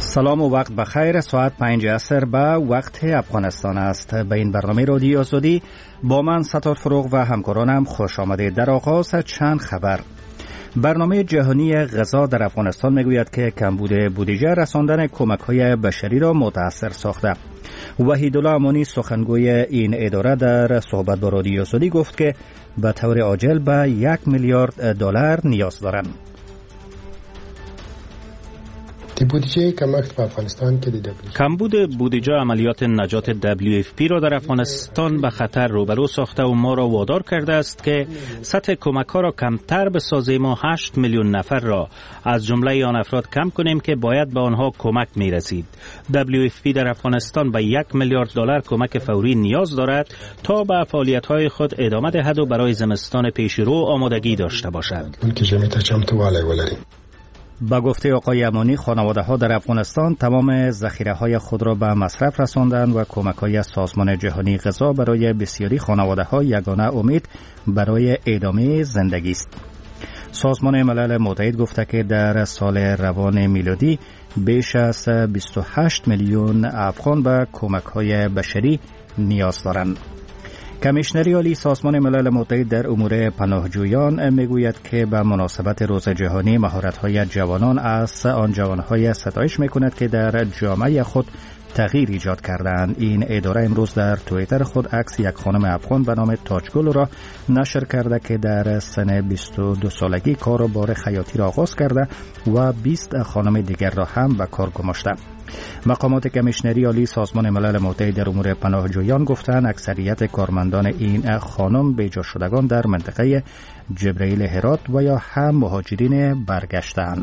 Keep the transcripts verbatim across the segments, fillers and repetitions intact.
سلام و وقت بخیر. ساعت پنج عصر به وقت افغانستان است. به این برنامه رادیو آزادی با من ستار فروغ و همکارانم خوش آمدید. در آغاز چند خبر. برنامه جهانی غذا در افغانستان میگوید که کمبود بودجه رساندن کمک‌های بشری را متاثر ساخته. وحیدالله امانی سخنگوی این اداره در صحبت با رادیو آزادی گفت که به طور عاجل به یک میلیارد دلار نیاز دارند. بودجه کمک به افغانستان که کمبود بودجه عملیات نجات دبلیو اف پی را در افغانستان به خطر روبرو ساخته و ما را وادار کرده است که سطح کمک ها را کمتر بسازیم و هشت میلیون نفر را از جمله آن افراد کم کنیم که باید به آنها کمک می رسید. دبلیو اف پی در افغانستان به یک میلیارد دلار کمک فوری نیاز دارد تا به فعالیت های خود ادامه دهد و برای زمستان پیشرو آمادگی داشته باشد. با گفته آقای امانی، خانواده ها در افغانستان تمام ذخیره های خود را به مصرف رساندند و کمک های سازمان جهانی غذا برای بسیاری خانواده ها یگانه امید برای ادامه زندگی است. سازمان ملل متحد گفته که در سال روان میلادی بیش از بیست و هشت میلیون افغان به کمک های بشری نیاز دارند. کمیشنری عالی سازمان ملل متحد در امور پناهجویان میگوید که به مناسبت روز جهانی مهارت‌های جوانان از آن جوانهای ستایش میکند که در جامعه خود تغییر ایجاد کردند. این اداره امروز در توییتر خود عکس یک خانم افغان به نام تاجگل را نشر کرده که در سن بیست و دو سالگی کار و بار خیاطی را آغاز کرده و بیست خانم دیگر را هم به کار گماشته. مقامات کمیشنری عالی سازمان ملل متحد در امور پناهجویان گفتند اکثریت کارمندان این خانم بیجا شدگان در منطقه جبرئیل هرات و یا هم مهاجرین برگشتند.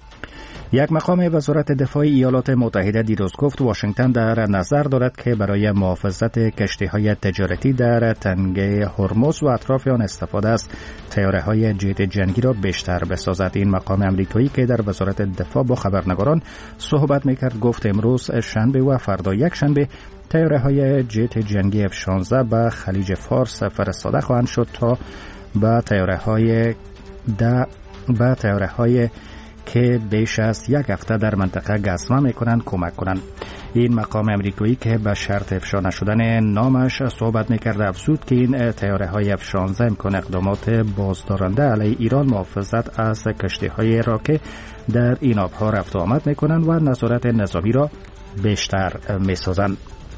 یک مقام وزارت دفاع ایالات متحده دیروز گفت واشنگتن در نظر دارد که برای محافظت کشتی‌های تجارتی در تنگه هرمز و اطراف آن استفاده از طیاره‌های جت جنگی را بیشتر بسازد. این مقام امریکایی که در وزارت دفاع با خبرنگاران صحبت می‌کرد گفت امروز شنبه و فردا یک شنبه طیاره‌های جت جنگی اف شانزده به خلیج فارس فرستاده خواهند شد تا به طیاره‌های د به طیاره‌های که بیش از یک هفته در منطقه گزمه میکنند کمک کنند. این مقام امریکایی که به شرط افشا نشدن نامش صحبت میکرده افزود که این طیاره های اف شانزده امکان اقدامات بازدارنده علیه ایران محافظت از کشتی های را که در این آبها رفت و آمد میکنند و نظارت نظامی را بیشتر میسازند.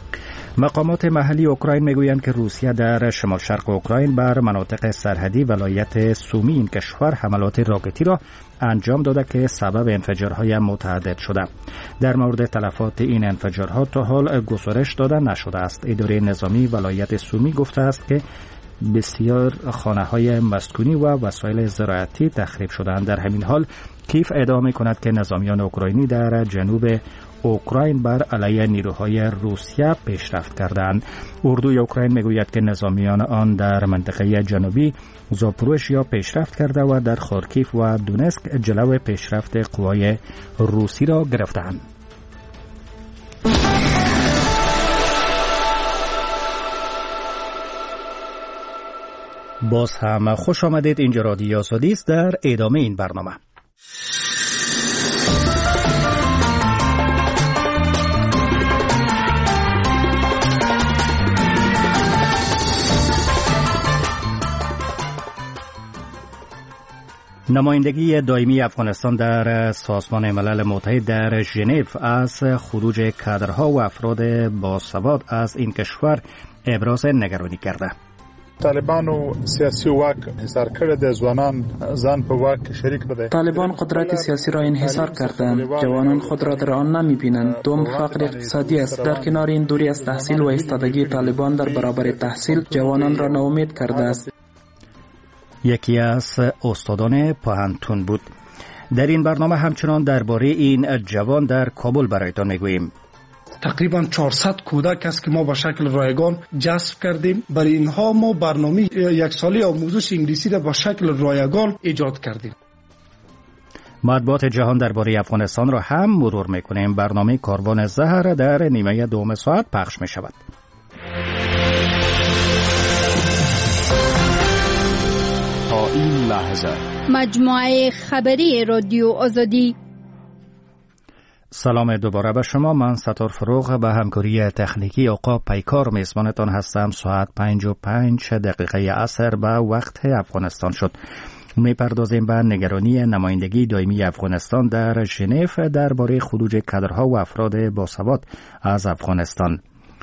مقامات محلی اوکراین میگویند که روسیه در شمال شرق اوکراین بر مناطق سرحدی ولایت سومی این کشور حملات راکتی را انجام داده که سبب انفجارهای متعدد شده. در مورد تلفات این انفجارها تا حال گزارش داده نشده است. اداره نظامی ولایت سومی گفته است که بسیار خانه‌های مسکونی و وسایل زراعتی تخریب شدند. در همین حال کیف ادعا می‌کند که نظامیان اوکراینی در جنوب اوکراین بر علیه نیروهای روسیه پیشرفت کردند. اردوی اوکراین میگوید که نظامیان آن در منطقه جنوبی زاپوروژیا پیشرفت کرده و در خارکیف و دونسک جلو پیشرفت قوای روسی را گرفتند. باز هم خوش آمدید. اینجا رادیو آزادی است. در ادامه این برنامه نمایندگی دائمی افغانستان در سازمان ملل متحد در ژنو از خروج کادرها و افراد باسواد از این کشور ابراز نگرانی کرده. طالبانو سیاسی واک انحصار کرده، ځوانان ځان په واک شریک کړي. طالبان قدرت سیاسی را انحصار کردند. جوانان خود را در آن نمی‌بینند. دوم فقر اقتصادی است. در کنار این دوری از تحصیل و ایستادگی طالبان در برابر تحصیل جوانان را ناامید کرده است. یکی از استادان پوهنتون بود. در این برنامه همچنان درباره این جوان در کابل برایتان میگوییم. تقریبا چهارصد کودک است که ما با شکل رایگان جذب کردیم. برای اینها ما برنامه یک ساله آموزش انگلیسی را با شکل رایگان ایجاد کردیم. مطبوعات جهان درباره افغانستان را هم مرور میکنیم. برنامه کاروان زهر در نیمه دوم ساعت پخش می شود. تا این لحظه مجموعه خبری رادیو آزادی. سلام دوباره به شما. من ستار فروغ به همکاری تکنیکی آقا پیکار میزبانتان هستم. ساعت پنج و پنج دقیقه عصر به وقت افغانستان شد. میپردازیم به نگرانی نمایندگی دائمی افغانستان در ژنو درباره خروج کادرها و افراد باسواد از افغانستان.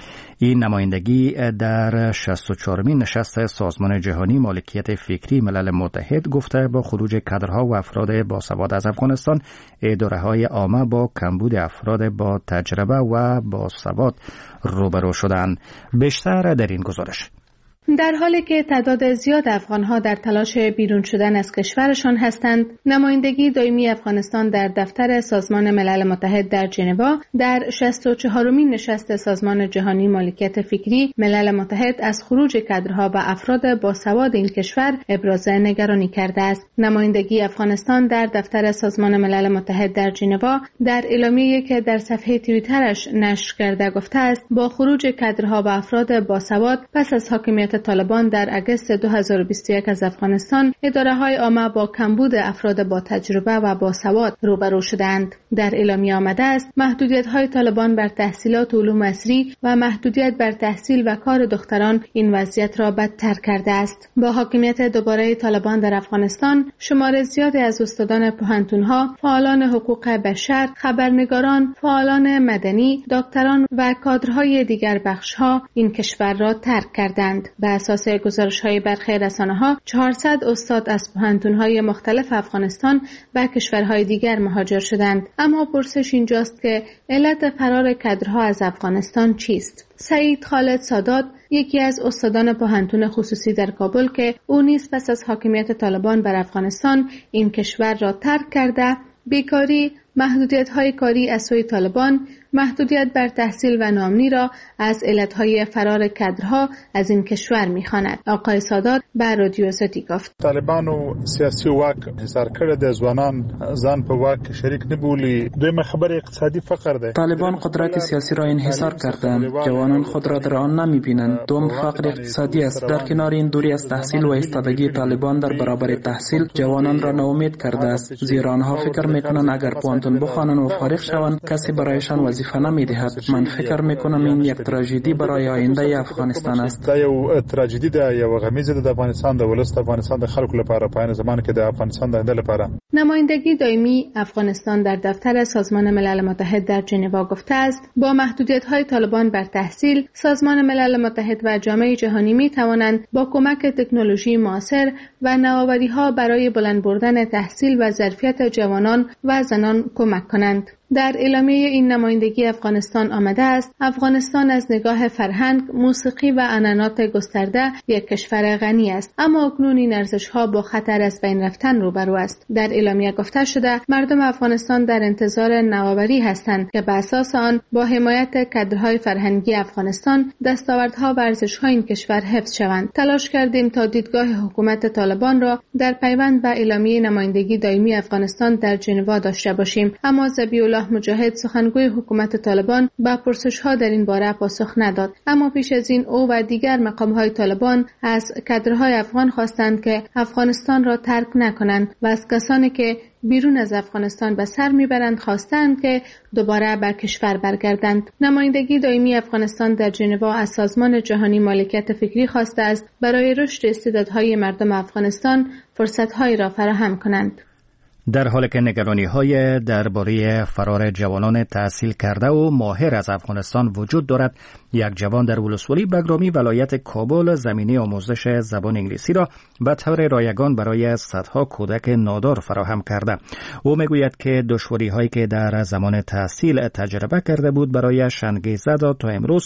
این نمایندگی در شصت و چهارمین نشست سازمان جهانی مالکیت فکری ملل متحد گفته با خروج کادرها و افراد باسواد از افغانستان اداره‌های عامه با کمبود افراد با تجربه و باسواد روبرو شدند. بیشتر در این گزارش. در حالی که تعداد زیاد افغانها در تلاش بیرون شدن از کشورشان هستند، نمایندگی دائمی افغانستان در دفتر سازمان ملل متحد در ژنو در شصت و چهارمین نشست سازمان جهانی مالکیت فکری ملل متحد از خروج کادرها و افراد باسواد این کشور ابراز نگرانی کرده است. نمایندگی افغانستان در دفتر سازمان ملل متحد در ژنو در اعلامیه‌ای که در صفحه توییترش نشر کرده گفته است با خروج کادرها و افراد باسواد پس از حاکمیت طالبان در اگست دو هزار و بیست و یک از افغانستان، اداره‌های عامه با کمبود افراد با تجربه و باسواد روبرو شدند. در اعلامیه آمده است محدودیت‌های طالبان بر تحصیلات علوم عصری و محدودیت بر تحصیل و کار دختران این وضعیت را بدتر کرده است. با حاکمیت دوباره طالبان در افغانستان، شمار زیادی از استادان پوهنتون‌ها، فعالان حقوق بشر، خبرنگاران، فعالان مدنی، دکتران و کادرهای دیگر بخش‌ها این کشور را ترک کردند. به اساس گزارش‌های برخی رسانه‌ها، چهارصد استاد از پوهنتون‌های مختلف افغانستان به کشورهای دیگر مهاجر شدند. اما پرسش اینجاست که علت فرار کادرها از افغانستان چیست؟ سعید خالد سادات، یکی از استادان پوهنتون خصوصی در کابل که او نیز پس از حاکمیت طالبان بر افغانستان این کشور را ترک کرده، بیکاری، محدودیت‌های کاری از سوی طالبان، محدودیت بر تحصیل و نامنی را از علتهای فرار کادرها از این کشور می‌خواند. آقای سادات به رادیو ستی گفت: طالبان و سیاسی واک حصار کړی د ځوانان ځان په واک شریک نبولی. دویم خبر اقتصادی فقر ده. طالبان قدرت سیاسی را انحصار کردند. جوانان خود را در آن نمی‌بینند. دوم فقر اقتصادی است. در کنار این دوری از تحصیل و ایستادگی طالبان در برابر تحصیل جوانان را ناامید کرده است. زیرا آنها فکر می‌کنند اگر پوهنتون بخوانند و فارغ شوند کسی برایشان وظیفه نمی‌دهد. من فکر می‌کنم این یک تراژدی برای آینده افغانستان است. دا یو تراژدی ده، یو غمیزه ده د افغانستان د ولست افغانستان د خلکو لپاره په این زمانه کې د افغانستان د آینده لپاره. نمایندگی دائمی افغانستان در دفتر سازمان ملل متحد در ژنو گفته است با محدودیت‌های طالبان بر تحصیل، سازمان ملل متحد و جامعه جهانی می‌توانند با کمک تکنولوژی معاصر و نوآوری‌ها برای بلند بردن تحصیل و ظرفیت جوانان و زنان کمک کنند. در اعلامیه این نمایندگی افغانستان آمده است افغانستان از نگاه فرهنگ، موسیقی و عنعنات گسترده یک کشور غنی است، اما اکنون این ارزش‌ها با خطر از بین رفتن روبرو است. در اعلامیه گفته شده مردم افغانستان در انتظار نوآوری هستند که به اساس آن با حمایت کادرهای فرهنگی افغانستان دستاوردها و ارزش‌های این کشور حفظ شوند. تلاش کردیم تا دیدگاه حکومت طالبان را در پیوند به اعلامیه نمایندگی دائمی افغانستان در ژنو داشته باشیم، اما ذبیح الله مجاهد سخنگوی حکومت طالبان با پرسش‌ها در این باره پاسخ نداد. اما پیش از این او و دیگر مقام‌های طالبان از کادرهای افغان خواستند که افغانستان را ترک نکنند و از کسانی که بیرون از افغانستان به سر میبرند خواستند که دوباره به کشور برگردند. نمایندگی دائمی افغانستان در ژنو از سازمان جهانی مالکیت فکری خواسته است برای رشد استعدادهای مردم افغانستان فرصت‌هایی را فراهم کنند. در حالی که نگرانی‌های درباره فرار جوانان تحصیل کرده و ماهر از افغانستان وجود دارد، یک جوان در ولسوالی بگرامی ولایت کابل زمینه آموزش زبان انگلیسی را به طور رایگان برای صدها کودک نادار فراهم کرده. او میگوید که دشواری‌هایی که در زمان تحصیل تجربه کرده بود برایش انگیزه داد تا امروز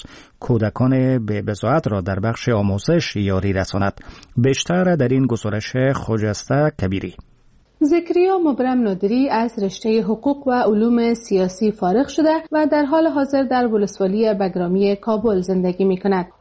کودکان بی بضاعت را در بخش آموزش یاری رساند. بیشتر در این گزارش خجسته کبیری. زکریا مبرم نادری از رشته حقوق و علوم سیاسی فارغ شده و در حال حاضر در ولسوالی بگرامی کابل زندگی می کند.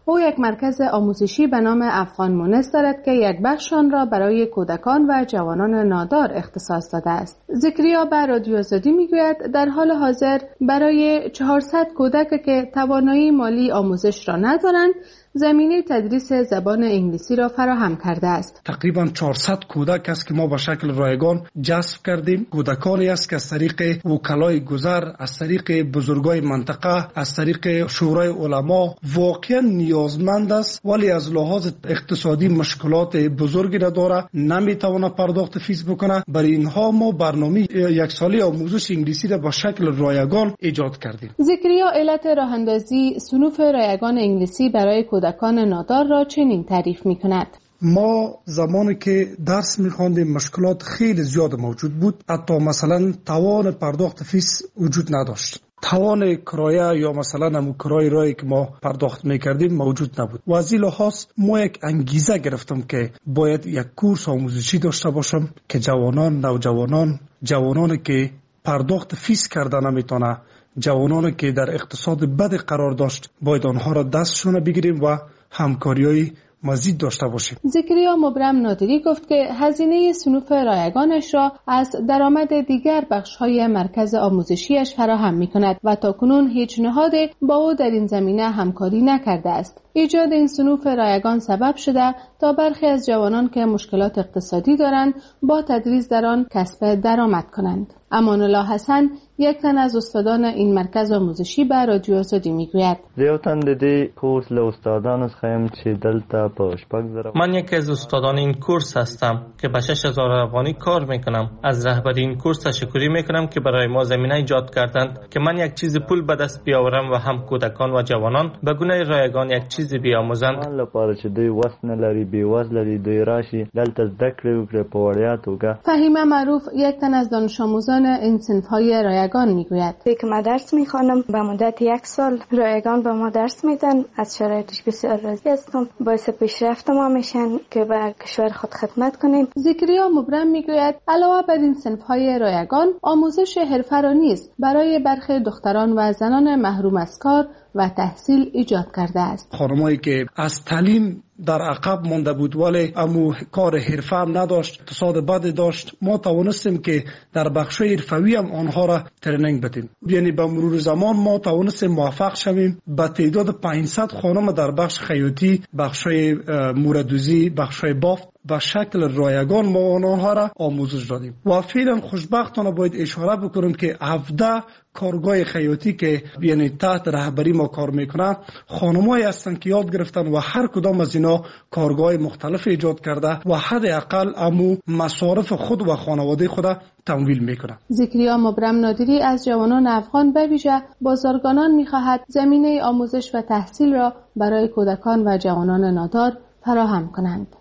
او یک مرکز آموزشی به نام افغان مونس دارد که یک بخش آن را برای کودکان و جوانان نادار اختصاص داده است. زکریا به رادیو آزادی میگوید در حال حاضر برای چهارصد کودک که توانایی مالی آموزش را ندارند زمینه تدریس زبان انگلیسی را فراهم کرده است. تقریبا چهارصد کودک است که ما به شکل رایگان جذب کردیم. کودکانی است که از طریق وکلای گذر، از طریق بزرگای منطقه، از طریق شورای علما واقعا نیازمند است ولی از لحاظ اقتصادی مشکلات بزرگی را داره، نمیتونه پرداخت فیس بکنه. برای اینها ما برنامه یک ساله آموزش انگلیسی را به شکل رایگان ایجاد کردیم. زکریا علت راه اندازی صنوف رایگان انگلیسی برای کودکان نادار را چنین تعریف می‌کند. ما زمانی که درس می‌خواندیم مشکلات خیلی زیاد موجود بود. حتی مثلا توان پرداخت فیس وجود نداشت. توان کرایه یا مثلا همون کرایه رایی که ما پرداخت میکردیم موجود نبود. و از این لحاظ ما یک انگیزه گرفتم که باید یک کورس آموزشی داشته باشم که جوانان، نوجوانان، جوانانی که پرداخت فیس کرده نمیتونه، جوانانی که در اقتصاد بد قرار داشت، باید آنها را دستشون بگیریم و همکاری‌های مزید داشته باشیم. زکریا مبرم نادری گفت که هزینه صنوف رایگانش را از درآمد دیگر بخش‌های مرکز آموزشیش فراهم می‌کند و تاکنون هیچ نهادی با او در این زمینه همکاری نکرده است. ایجاد این صنوف رایگان سبب شده تا برخی از جوانان که مشکلات اقتصادی دارند با تدریس در آن کسب درآمد کنند. امان الله حسن یک تن از استادان این مرکز آموزشی به رادیو آزادی میگوید: زه تن د دې کورس له استادانو څخه یم چې دلته په شپږ زره. من یکی از استادان این کورس هستم که به شش هزار افغانی کار میکنم. از رهبری این کورس تشکری میکنم که برای ما زمینه ایجاد کردند که من یک چیز پول به دست بیاورم و هم کودکان و جوانان به گونه رایگان یک چیز بیاموزند. من لپاره چې دوی وس نه لري، بې وزله دي، دوی راشي دلته زده کړې وکړي په وړیا توګه. فهیمه معروف یک تن از دانش آموزان این صنف‌های رایگان میگوید: که من درس میخوانم به مدت یک سال رایگان به ما درس میدن. از شرایطش بسیار راضی هستم. باعث پیشرفت ما میشن که به کشور خود خدمت کنیم. زکریا مبرم میگوید علاوه بر این صنف‌های رایگان آموزش حرفه را نیز برای برخی دختران و زنان محروم از کار و تحصیل ایجاد کرده است. خانمایی که از تعلیم در عقب مانده بود ولی امو کار حرفه هم نداشت، اقتصاد بد داشت، ما توانستیم که در بخش حرفوی هم آنها را ترینینگ بدیم. یعنی به مرور زمان ما توانستیم موفق شویم به تعداد پانصد خانم در بخش خیاطی، بخش موردوزی، بخش بافت به شکل رایگان ما آنها را آموزش دادیم. و فعلا خوشبختانه باید اشاره بکنم که هفده کارگاه خیاطی که یعنی تحت رهبری ما کار میکنه خانمایی هستند که یاد گرفتن و هر کدام از اینا کارگاه مختلف ایجاد کرده و حداقل امو مصارف خود و خانواده خود تمویل میکنه. زکریا مبرم نادری از جوانان افغان به ویژه بازرگانان میخواهد زمینه آموزش و تحصیل را برای کودکان و جوانان نادار فراهم کنند.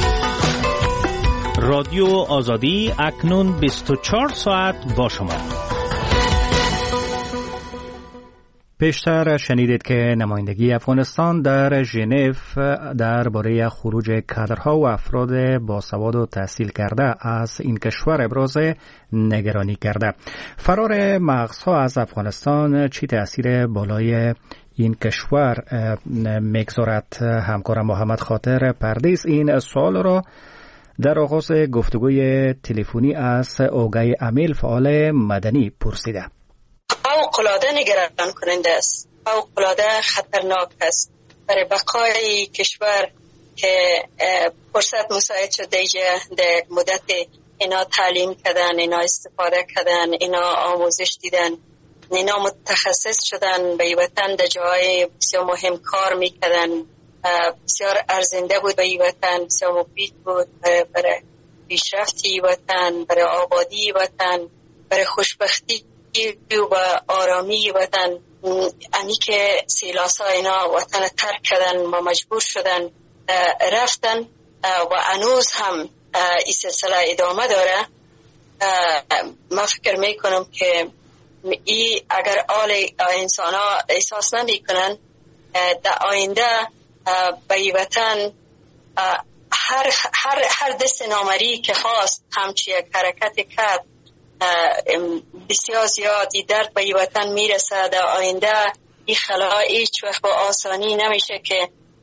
رادیو آزادی اکنون بیست و چهار ساعت با شما. پیشتر شنیدید که نمایندگی افغانستان در ژنو درباره خروج کادرها و افراد باسواد و تحصیل کرده از این کشور ابراز نگرانی کرده. فرار مغزها از افغانستان چی تأثیر بالای این کشور میگذارد؟ همکارم محمد خاطر پردیس این سوال را در آغاز گفتگوی تلفنی از اوگای امیل فعال مدنی پرسیده. فوق‌العاده نگران کننده است، فوق‌العاده خطرناک است برای بقای کشور که فرصت مساعد شده در مدت اینا تعلیم کردن، اینا استفاده کردن، اینا آموزش دیدن، اینا متخصص شدن به وطن در جای بسیار مهم کار میکردن، بسیار ارزنده بود به وطن، بسیار مفید بود برای پیشرفتی وطن، برای آبادی وطن، برای خوشبختی و آرامی وطن. انی که سیلاسا اینا وطن ترک کردن و مجبور شدن رفتن و هنوز هم این سلسله ادامه داره. من فکر میکنم که ای اگر آل انسان ها احساس نمی کنن در آینده به وطن هر, هر, هر دست نامری که خواست همچی یک حرکت کرد بسیار زیادی درد به وطن میرسه. در آینده این خلا هیچ وقت با آسانی نمیشه که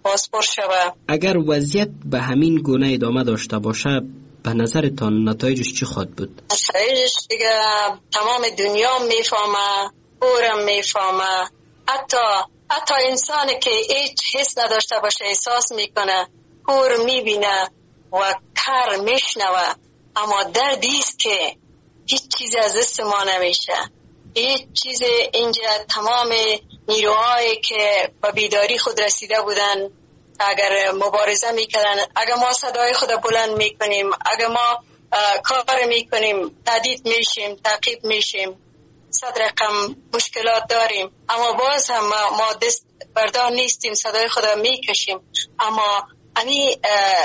پاسپورت شود. اگر وضعیت به همین گونه ادامه داشته باشه به نظرتان نتایجش چی خواهد بود؟ نتایجش دیگه تمام دنیا میفهمه، اورم میفهمه، حتی حتی انسانی که هیچ حس نداشته باشه احساس میکنه، اور میبینه و کار میشنوه، اما دردیست که هیچ چیز از دست ما نمیشه. هیچ چیز اینجا تمام نیروهایی که به بیداری خود رسیده بودن اگر مبارزه میکردن، اگر ما صدای خود بلند میکنیم، اگر ما کار میکنیم، تهدید میشیم، تعقیب میشیم، صد رقم مشکلات داریم، اما باز هم ما دست بردار نیستیم، صدای خود میکشیم. اما امی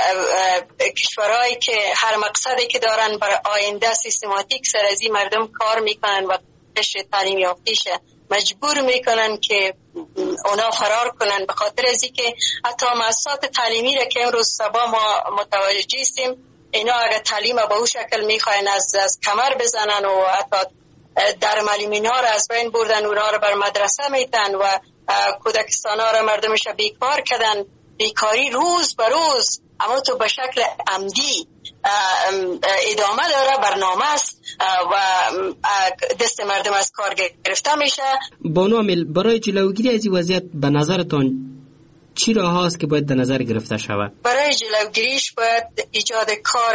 کشورهایی که هر مقصدی که دارن برای آینده سیستماتیک سر از این مردم کار میکنن و قشر تعلیم یافتیش مجبور میکنن که اونا فرار کنن، به خاطر از اینکه حتی مؤسسات تعلیمی را که امروز صبح ما متوجه هستیم اینا اگر تعلیم به اون شکل میخواین از از کمر بزنن و حتی در معلمینا را از بین بردن، اونا را بر مدرسه میتن و کودکستانا را مردمش بیکار کردن. بیکاری روز به روز اما تو به شکل عمدی ادامه داره، برنامه است و دست مردم از کار گرفته میشه. بانو امیل، برای جلوگیری از این وضعیت به نظرتان چی راه هاست که باید در نظر گرفته شود؟ برای جلوگیریش باید ایجاد کار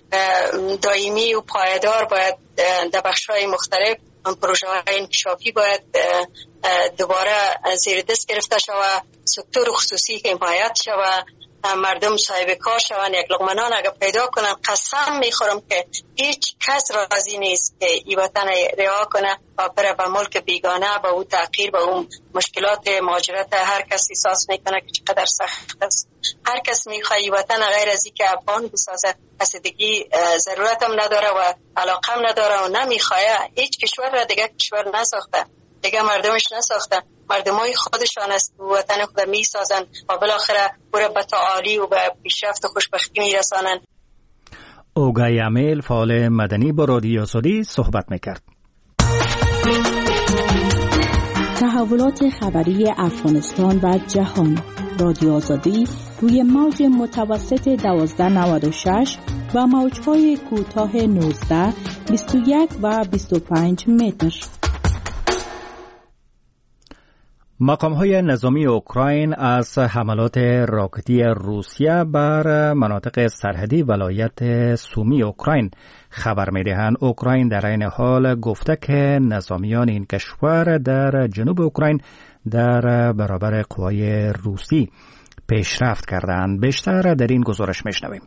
دائمی و پایدار باید در بخش‌های مختلف، پروژه های انکشافی باید دوباره زیر دست گرفته شود، سکتور خصوصی که حمایت شود، مردم صاحب کار شوند، یک لقمه نان اگر پیدا کنن. قسم میخورم که هیچ کس راضی نیست که این وطن رها کنه و بره به ملک بیگانه، به اون تغییر، به اون مشکلات مهاجرت. هر کس احساس میکنه که چقدر سخت است. هر کس میخواد این وطن غیر از اینکه افغان بسازه قصدگی ضرورت هم نداره و علاقه هم نداره و نمیخواد. هیچ کشور را دیگه کشور نساخته، دیگه مردمش نساخته، مردمای خودشان است وطن خود میسازن و بالاخره برای به تعالی و به پیشرفت و خوشبختی میرسانن. اوگای امیل فعال مدنی با رادیو آزادی صحبت میکرد. تحولات خبری افغانستان و جهان. رادیو آزادی روی موج متوسط دوازده نود و شش و موجهای کوتاه نوزده، بیست و یک و بیست و پنج متر. مقام‌های نظامی اوکراین از حملات راکتی روسیه بر مناطق سرحدی ولایت سومی اوکراین خبر می‌دهند. اوکراین در این حال گفته که نظامیان این کشور در جنوب اوکراین در برابر قوای روسی پیشرفت کردند. بیشتر در این گزارش می‌شنویم.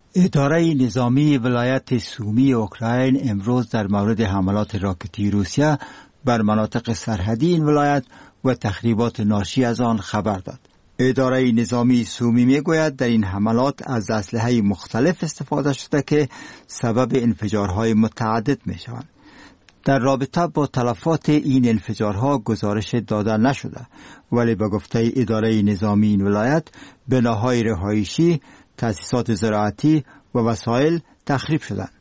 اداره نظامی ولایت سومی اوکراین امروز در مورد حملات راکتی روسیه بر مناطق سرحدی این ولایت و تخریبات ناشی از آن خبر داد. اداره نظامی سومی میگوید در این حملات از اسلحه مختلف استفاده شده که سبب انفجارهای متعدد می شوند. در رابطه با تلفات این انفجارها گزارش داده نشده، ولی به گفته اداره نظامی این ولایت بناهای رهایشی، تأسیسات زراعتی و وسایل تخریب شدند.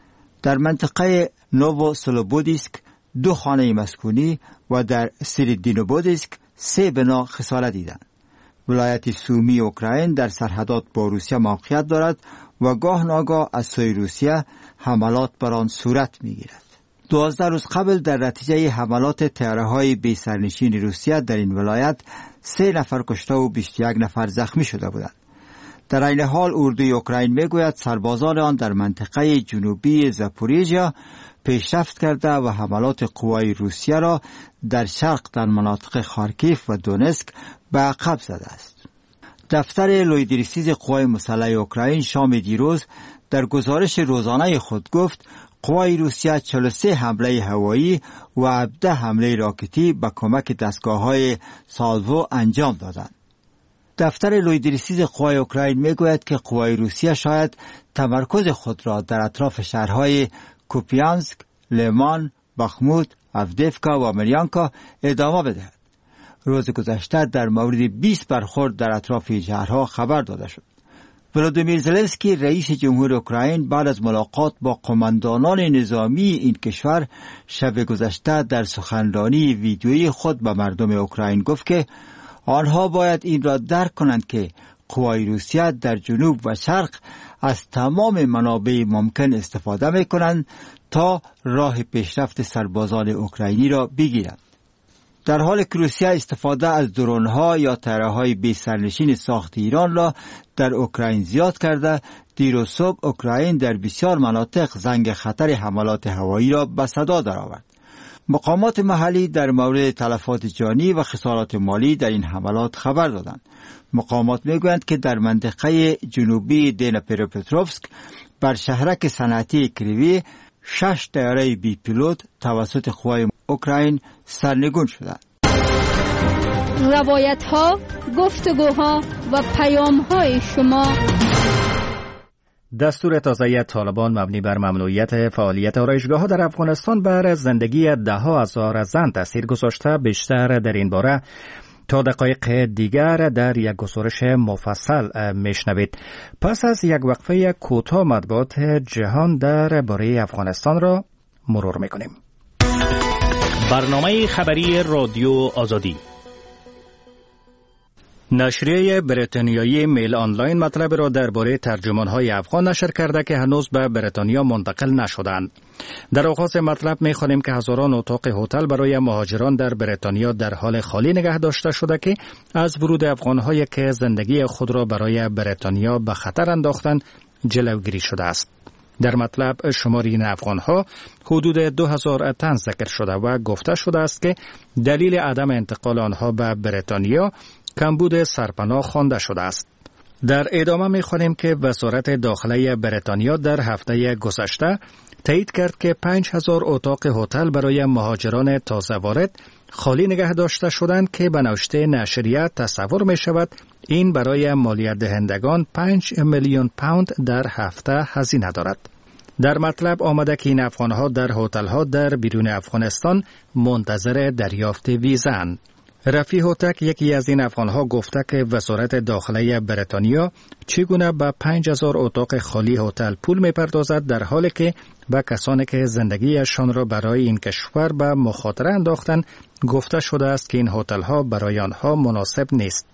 در منطقه نوو سلوبودیسک دو خانه مسکونی و در سیریدینوبودیسک سه بنا خسارت دیدند. ولایت سومی اوکراین در سرحدات با روسیه موقعیت دارد و گاه ناگاه از سوی روسیه حملات بر آن صورت می‌گیرد. دوازده روز قبل در نتیجه حملات طیاره‌های بی سرنشین روسیه در این ولایت سه نفر کشته و بیست و یک نفر زخمی شده بودند. در این حال اردوی اوکراین میگوید سربازان آن در منطقه جنوبی زاپوریژیا پیشرفت کرده و حملات قوای روسیه را در شرق در مناطق خارکیف و دونسک به عقب زده است. دفتر لویدریسیز قوای مسلح اوکراین شام دیروز در گزارش روزانه خود گفت قوای روسیه چهل و سه حمله هوایی و هفده حمله راکتی به کمک دستگاه‌های سالوو انجام دادند. دفتر لویدریسیز قوای اوکراین میگوید که قوای روسیه شاید تمرکز خود را در اطراف شهرهای کوپیانسک، لیمان، بخموت، افدیفکا و مریانکا ادامه بدهد. روز گذشته در مورد بیست برخورد در اطراف شهرها خبر داده شد. ولادیمیر زلنسکی رئیس جمهور اوکراین بعد از ملاقات با قماندانان نظامی این کشور شب گذشته در سخنرانی ویدیویی خود به مردم اوکراین گفت که آنها باید این را درک کنند که قوای روسیه در جنوب و شرق از تمام منابع ممکن استفاده می کنند تا راه پیشرفت سربازان اوکراینی را بگیرند. در حالی که روسیه استفاده از درون‌ها یا طیاره‌های بی سرنشین ساخت ایران را در اوکراین زیاد کرده، دیروز صبح اوکراین در بسیار مناطق زنگ خطر حملات هوایی را به صدا درآورد. مقامات محلی در مورد تلفات جانی و خسارات مالی در این حملات خبر دادند. مقامات میگویند که در منطقه جنوبی دنیپروپتروفسک بر شهرک صنعتی کریوی شش طیاره بی پیلوت توسط قوای اوکراین سرنگون شدند. روایت ها، گفتگوها و پیام های شما. دستور تازه طالبان مبنی بر ممنوعیت فعالیت آرایشگاه‌ها در افغانستان بر زندگی ده ها هزار زن تاثیر گذاشته. بیشتر در این باره تا دقایق دیگر در یک گزارش مفصل میشنوید. پس از یک وقفه کوتاه مطبوعات جهان در باره افغانستان را مرور میکنیم. برنامه خبری رادیو آزادی. نشریه بریتانیایی میل آنلاین مطلب را درباره ترجمان‌های افغان نشر کرده که هنوز به بریتانیا منتقل نشدند. در آغاز مطلب می‌خوانیم که هزاران اتاق هتل برای مهاجران در بریتانیا در حال خالی نگه داشته شده که از ورود افغان‌هایی که زندگی خود را برای بریتانیا به خطر انداختند جلوگیری شده است. در مطلب شمار این افغان‌ها حدود دو هزار تن ذکر شده و گفته شده است که دلیل عدم انتقال آنها به بریتانیا کمبود سرپناه خوانده شده است. در ادامه می‌خوانیم که وزارت داخله بریتانیا در هفته گذشته تایید کرد که پنج هزار اتاق هتل برای مهاجران تازه وارد خالی نگه داشته شدند که به نوشته نشریه تصور می شود این برای مالیات دهندگان پنج میلیون پوند در هفته هزینه دارد. در مطلب آمده که این افغانها در هتل‌ها در بیرون افغانستان منتظر دریافت ویزاند. رفیع هوتک یکی از این افغانها گفته که وزارت داخله بریتانیا چگونه به پنج هزار اتاق خالی هتل پول می‌پردازد در حالی که به کسانی که زندگیشان را برای این کشور به مخاطره انداختند گفته شده است که این هتل‌ها برای آنها مناسب نیست.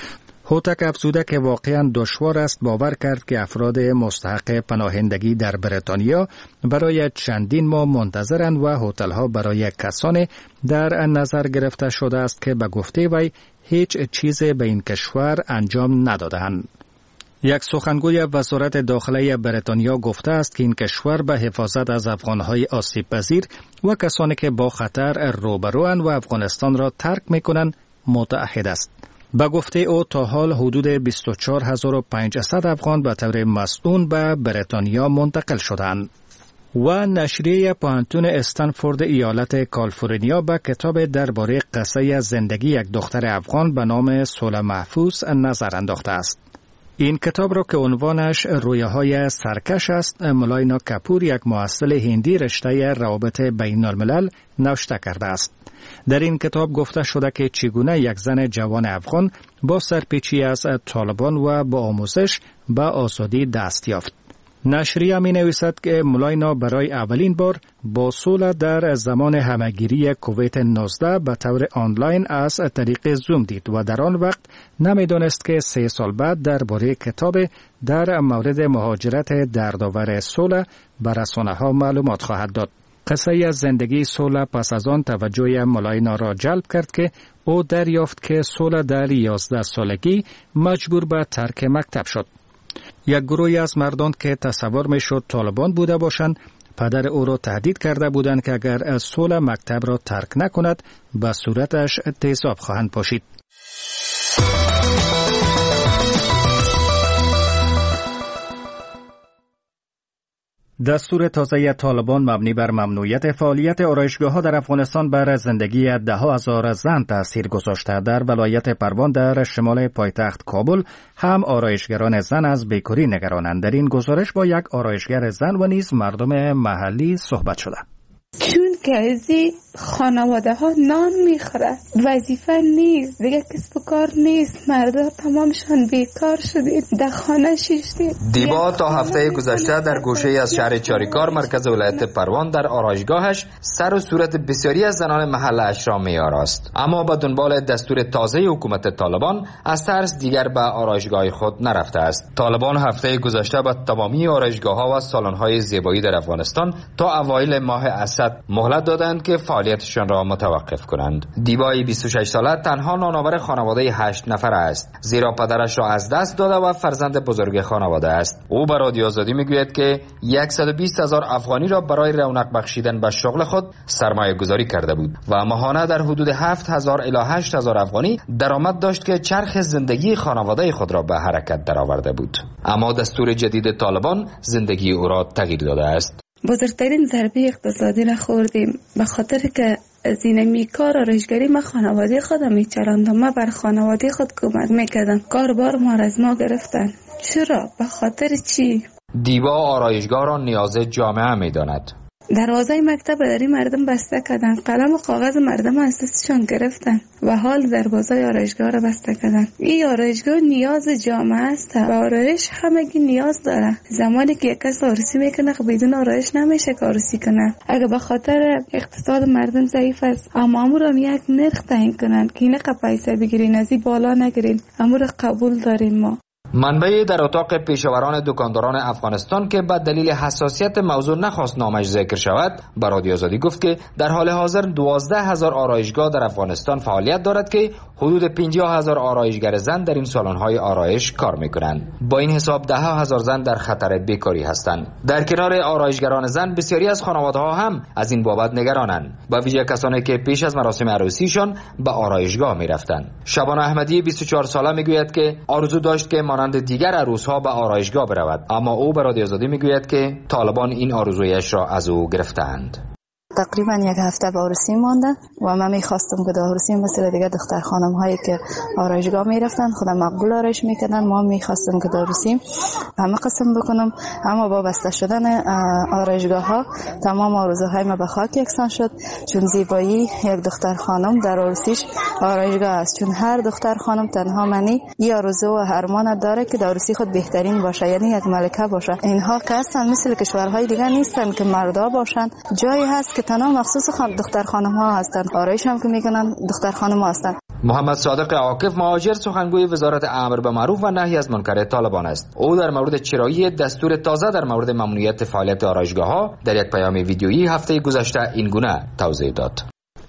هوتک افزوده که واقعا دشوار است باور کرد که افراد مستحق پناهندگی در بریتانیا برای چندین ماه منتظرند و هتل‌ها برای کسانی در نظر گرفته شده است که به گفته وی هیچ چیزی به این کشور انجام ندادند. یک سخنگوی وزارت داخله بریتانیا گفته است که این کشور به حفاظت از افغان‌های آسیب پذیر و کسانی که با خطر روبروند و افغانستان را ترک می‌کنند متعهد است. به گفته او تا حال حدود بیست و چهار هزار و پانصد افغان به طور مسئول به بریتانیا منتقل شدند. و نشریه پوهنتون استنفورد ایالت کالیفرنیا به کتاب درباره قصه زندگی یک دختر افغان به نام صلح محفوظ نظر انداخته است. این کتاب را که عنوانش رویاهای سرکش است، مولاینا کپور یک محصل هندی رشته روابط بین الملل نوشته کرده است. در این کتاب گفته شده که چگونه یک زن جوان افغان با سرپیچی از طالبان و با آموزش به آزادی دست یافت. نشریه می نویسد که مولاینا برای اولین بار با صلح در زمان همگیری کویت نوزده به طور آنلاین از طریق زوم دید و در آن وقت نمی دانست که سه سال بعد درباره کتاب در مورد مهاجرت دردآور صلح به رسانه‌ها معلومات خواهد داد. قصه از زندگی صلح پس از آن توجه مولاینا را جلب کرد که او دریافت که صلح در یازده سالگی مجبور به ترک مکتب شد. یک گروهی از مردان که تصور میشد طالبان بوده باشند پدر او را تهدید کرده بودند که اگر از صلح مکتب را ترک نکند به صورتش تیزاب خواهند پاشید. دستور تازه طالبان مبنی بر ممنوعیت فعالیت آرایشگاه‌ها در افغانستان بر زندگی ده ها هزار زن تأثیر گذاشته. در ولایت پروان در شمال پایتخت کابل هم آرایشگران زن از بیکاری نگرانند. در این گزارش با یک آرایشگر زن و نیز مردم محلی صحبت شده. چون که از خانواده ها نان میخوره، وظیفه نیست دیگه، کسب و کار نیست، مردم تمامشان بیکار شدید، در خانه شیشتید. دیبا تا هفته گذشته در گوشه از شهر چاریکار مرکز ولایت پروان در آرایشگاهش سر و صورت بسیاری از زنان محله‌اش را می‌آراست، اما به دنبال دستور تازه حکومت طالبان از ترس دیگر به آرایشگاه خود نرفته است. طالبان هفته گذشته به تمامی آرایشگاه‌ها و سالن‌های زیبایی در افغانستان تا اوایل ماه اسد مهلت دادند که فعالیتشان را متوقف کنند. دیبای بیست و شش ساله تنها نانآور خانواده هشت نفر است، زیرا پدرش را از دست داده و فرزند بزرگ خانواده است. او به رادیو آزادی میگوید که صد و بیست هزار افغانی را برای رونق بخشیدن به شغل خود سرمایه گذاری کرده بود و ماهانه در حدود هفت هزار الی هشت هزار افغانی درآمد داشت که چرخ زندگی خانواده خود را به حرکت درآورده بود. اما دستور جدید طالبان زندگی او را تغییر داده است. بزرگترین ضربه اقتصادی را خوردیم به خاطر که از این میکار آرایشگری ما خانواده خودم میچراندم، ما بر خانواده خود کمک میکردم، کار بار ما را از ما گرفتن. چرا؟ به خاطر چی؟ دیبا آرایشگاه را نیاز جامعه میداند. دروازه مکتب داری مردم بسته کردن، قلم و کاغذ مردم از دستشان گرفتن و حال دروازه آرایشگاه را بسته کردن. این آرایشگاه نیاز جامعه است و آرایش همگی نیاز داره. زمانی که یک کس آرایشی میکنه بدون آرایش نمیشه آرایشی کنه. اگه به خاطر اقتصاد مردم ضعیف است، اما امور هم یک نرخ تعیین کنن که اینقدر پیسه بگیرین، از این بالا نگیرین، امور قبول داریم ما. منبعی در اتاق پیشاوران دکانداران افغانستان که به دلیل حساسیت موضوع نخواست نامش ذکر شود به رادیو آزادی گفت که در حال حاضر دوازده هزار آرایشگاه در افغانستان فعالیت دارد که حدود پنجاه هزار آرایشگر زن در این سالن‌های آرایش کار می‌کنند. با این حساب ده هزار زن در خطر بیکاری هستند. در کنار آرایشگران زن بسیاری از خانواده‌ها هم از این بابت نگرانند، با ویژه کسانی که پیش از مراسم عروسیشان به آرایشگاه می‌رفتند. شبانه احمدی بیست و چهار ساله میگوید که آرزو داشت که مانند دیگر عروس‌ها به آرایشگاه برود، اما او به رادیو آزادی میگوید که طالبان این آرزویش را از او گرفتند. تقریبا یک هفته به عروسی مانده و من میخواستم که در عروسی مثل دیگه دختر خانم هایی که آرایشگاه میرفتن خودم مقبول آرایش میکردن، ما میخواستم که در عروسی همه قسم بکنم، اما با بسته شدن آرایشگاه ها تمام آرزوهای ما به خاک یکسان شد، چون زیبایی یک دختر خانم در عروسیش آرایشگاه است، چون هر دختر خانم تنها منی این آرزو و ارمان داره که در عروسی خود بهترین باشه، یعنی یک ملکه باشه. اینها که هستن مثل کشورهای دیگه نیستن که مردا باشن، جایی هست که تنها مخصوص خان دختر خانم ها هستن، آرایش هم که میکنن دختر خانم ها هستن. محمد صادق عاکف مهاجر سخنگوی وزارت امر به معروف و نهی از منکر طالبان است. او در مورد چرایی دستور تازه در مورد ممنوعیت فعالیت آرایشگاه ها در یک پیام ویدیویی هفته گذشته این گونه توضیح داد.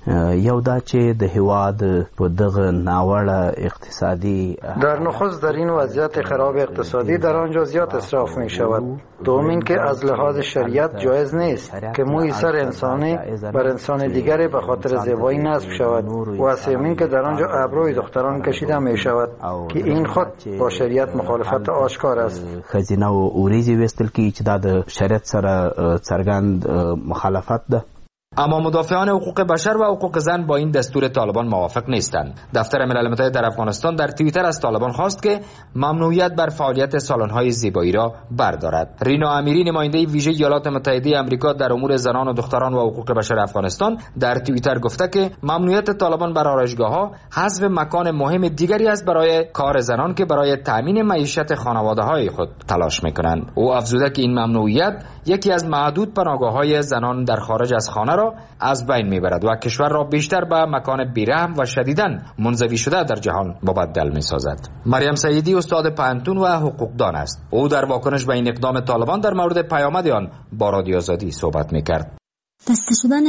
یو دا چې د هواد په دغه ناوړه اقتصادی در نخست در این وضعیت خراب اقتصادی در آنجا زیاد اسراف می شود. دوم این که از لحاظ شریعت جایز نیست که موی سر انسانی بر انسان دیگری به خاطر زیبایی نصب شود و سوم این که در آنجا ابروی دختران کشیده می شود که این خود با شریعت مخالفت آشکار است. خزینه و اوریزی وستل کی چې د شریعت سره څرګند مخالفت ده. اما مدافعان حقوق بشر و حقوق زن با این دستور طالبان موافق نیستند. دفتر ملل متحد در افغانستان در توییتر از طالبان خواست که ممنوعیت بر فعالیت سالن‌های زیبایی را بردارد. رینا امیری نماینده ویژه ایالات متحده آمریکا در امور زنان و دختران و حقوق بشر افغانستان در توییتر گفته که ممنوعیت طالبان بر آرایشگاه‌ها حذف مکان مهم دیگری است برای کار زنان که برای تامین معیشت خانواده‌های خود تلاش می‌کنند. او افزوده که این ممنوعیت یکی از معدود پناهگاه‌های زنان در خارج از خانه را از بین میبرد و کشور را بیشتر به مکان بیرحم و شدیداً منزوی شده در جهان مبدل میسازد. مریم سیدی استاد پانتون و حقوقدان است. او در واکنش به این اقدام طالبان در مورد پیامد آن با رادیو آزادی صحبت میکرد. بسته شدن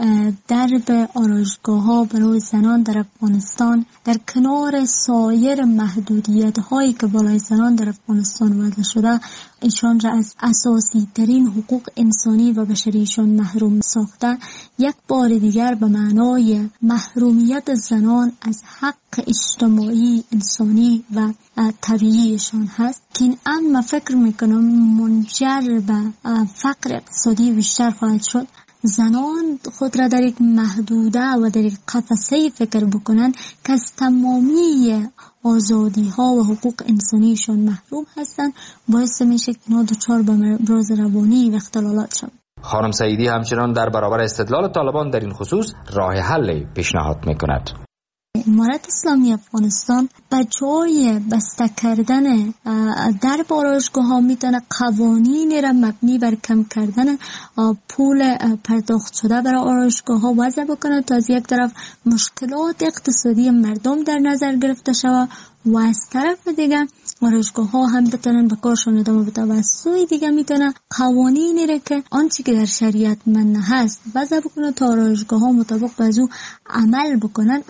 درب آرایشگاه ها برای زنان در افغانستان در کنار سایر محدودیت هایی که بالای زنان در افغانستان وضع شده ایشان را از اساسی ترین حقوق انسانی و بشریشان محروم ساخته، یک بار دیگر به معنای محرومیت زنان از حق اجتماعی انسانی و طبیعیشان هست که این امر فکر میکنم منجر به فقر اقتصادی بیشتر خواهد شد. زنان خود را در یک محدوده و در یک قفسه فکر بکنند که از تمامی آزادی ها و حقوق انسانیشان محروم هستند، باعث میشه که اینا دچار به امراض روانی و اختلالات شوند. خانم سعیدی همچنان در برابر استدلال طالبان در این خصوص راه حل پیشنهاد میکند. امارت اسلامی افغانستان به جای بسته کردن در باراشگاه ها میتونه قوانینی را مبنی بر کم کردن پول پرداخت شده برای آرایشگاه ها وضع بکنه تا از یک طرف مشکلات اقتصادی مردم در نظر گرفته شود و از طرف دیگه آرایشگاه ها هم بتونن به کارشون ادامه بده و از سوی دیگه میتونه قوانینی را که آنچه که در شریعت من هست وضع بکنه تا آرایشگاه ها مطابق به او عمل بکنن.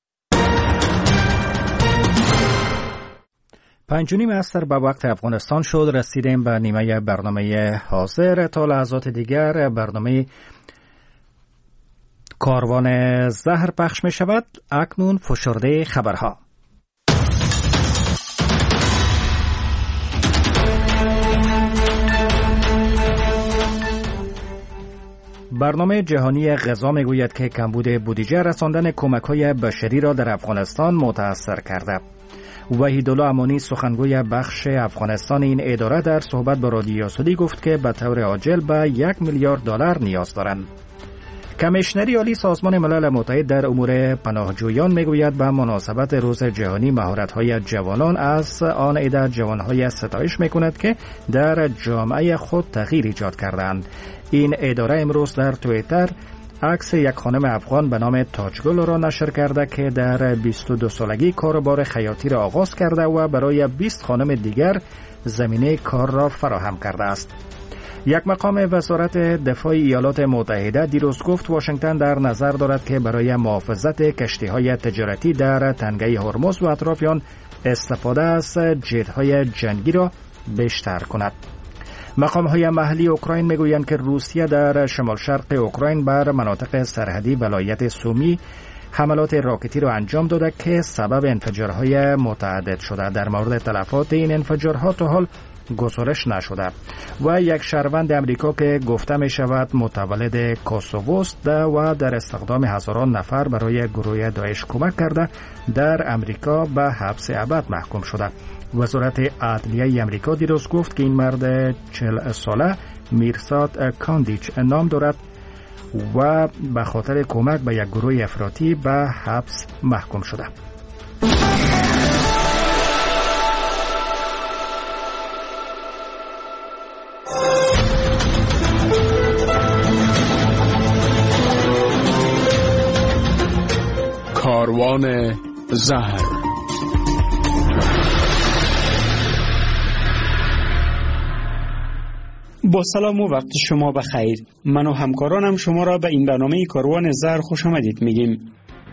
پنج و نیم عصر به وقت افغانستان شد. رسیدیم به نیمه برنامه حاضر. تا لحظات دیگر برنامه کاروان زهر پخش می شود. اکنون فشرده خبرها. برنامه جهانی غذا می گوید که کمبود بودجه رساندن کمک‌های بشری را در افغانستان متاثر کرده. وحیدالله امانی سخنگوی بخش افغانستان این اداره در صحبت با رادیو آزادی گفت که به طور عاجل به یک میلیارد دلار نیاز دارند. کمیشنری عالی سازمان ملل متحد در امور پناهجویان میگوید به مناسبت روز جهانی مهارت‌های جوانان از آن عده جوان‌های ستایش میکند که در جامعه خود تغییر ایجاد کردند. این اداره امروز در توییتر عکس یک خانم افغان به نام تاجگل را نشر کرده که در بیست و دو سالگی کاروبار خیاطی را آغاز کرده و برای بیست خانم دیگر زمینه کار را فراهم کرده است. یک مقام وزارت دفاع ایالات متحده دیروز گفت واشنگتن در نظر دارد که برای محافظت کشتی‌های تجارتی در تنگه هرمز و اطراف آن استفاده از جت‌های جنگی را بیشتر کند. مقام‌های محلی اوکراین میگویند که روسیه در شمال شرق اوکراین بر مناطق سرحدی ولایت سومی حملات راکتی را انجام داده که سبب انفجارهای متعدد شده. در مورد تلفات این انفجارها تا حال گزارش نشده و یک شهروند امریکا که گفته می شود متولد کوسووست و در استخدام هزاران نفر برای گروه داعش کمک کرده در امریکا به حبس ابد محکوم شده. وزارت عدلیه امریکا دیروز گفت که این مرد چهل ساله میرساد کاندیچ نام دارد و به خاطر کمک به یک گروه افراطی به حبس محکوم شده. کاروان زهر. با سلام و وقت شما بخیر. من و همکارانم شما را به این برنامه کاروان زهر خوش آمدید میگیم.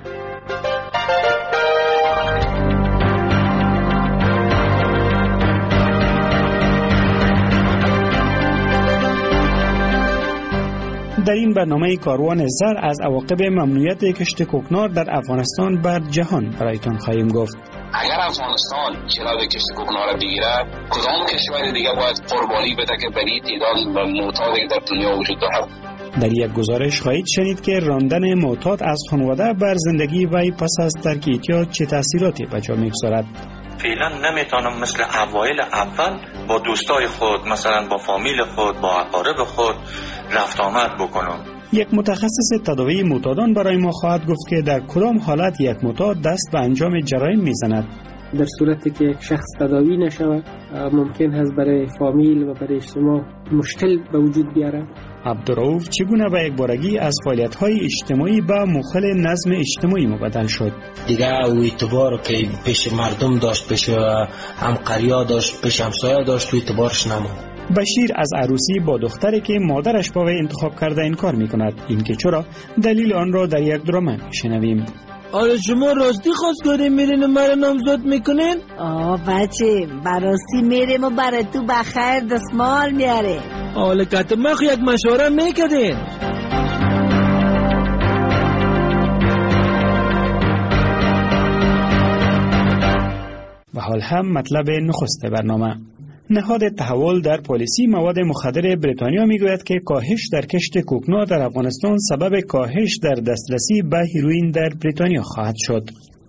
در این برنامه کاروان زر از عواقب ممنوعیت کشت کوکنار در افغانستان بر جهان برایتان خواهیم گفت. اگر افغانستان جلوی کشت کوکنار بگیره، کدام کشور دیگه باید قربانی بده که بری تعداد معتادی در دنیا وجود دارد؟ در یک گزارش خواهید شنید که راندن معتاد از خانواده بر زندگی وی پس از ترک اعتیاد چه تاثیراتی به جا میگذارد. فعلا نمیتونم مثل اوایل اول با دوستای خود، مثلا با فامیل خود، با اقارب خود رفت آمد بکنم. یک متخصص تداوی معتادان برای ما خواهد گفت که در کدام حالت یک معتاد دست به انجام جرایم میزند. در صورتی که یک شخص تداوی نشود ممکن است برای فامیل و برای اجتماع مشکل به وجود بیاره. عبدالرؤوف چگونه به یک بارگی از فعالیت‌های اجتماعی به مخل نظم اجتماعی مبدل شد؟ دیگه او اعتبار که پیش مردم داشت، پیش همقریا داشت، پیش همسایه داشت، تو اعتبارش نموند. بشیر از عروسی با دختری که مادرش با وی انتخاب کرده انکار می‌کند. این که چرا؟ دلیل آن را در یک درام می‌شنویم. آره شما راستی خواستگاری میرین و مرا نامزد میکنین؟ آه بچه براستی میریم و برای تو بخیر دستمال میاره. آله کتمخ یک مشوره میکردین؟ و حال هم مطلب نخست برنامه. نهاد تحول در پالیسی مواد مخدر بریتانیا میگوید که کاهش در کشت کوکنار در افغانستان سبب کاهش در دسترسی به هیروئین در بریتانیا خواهد شد.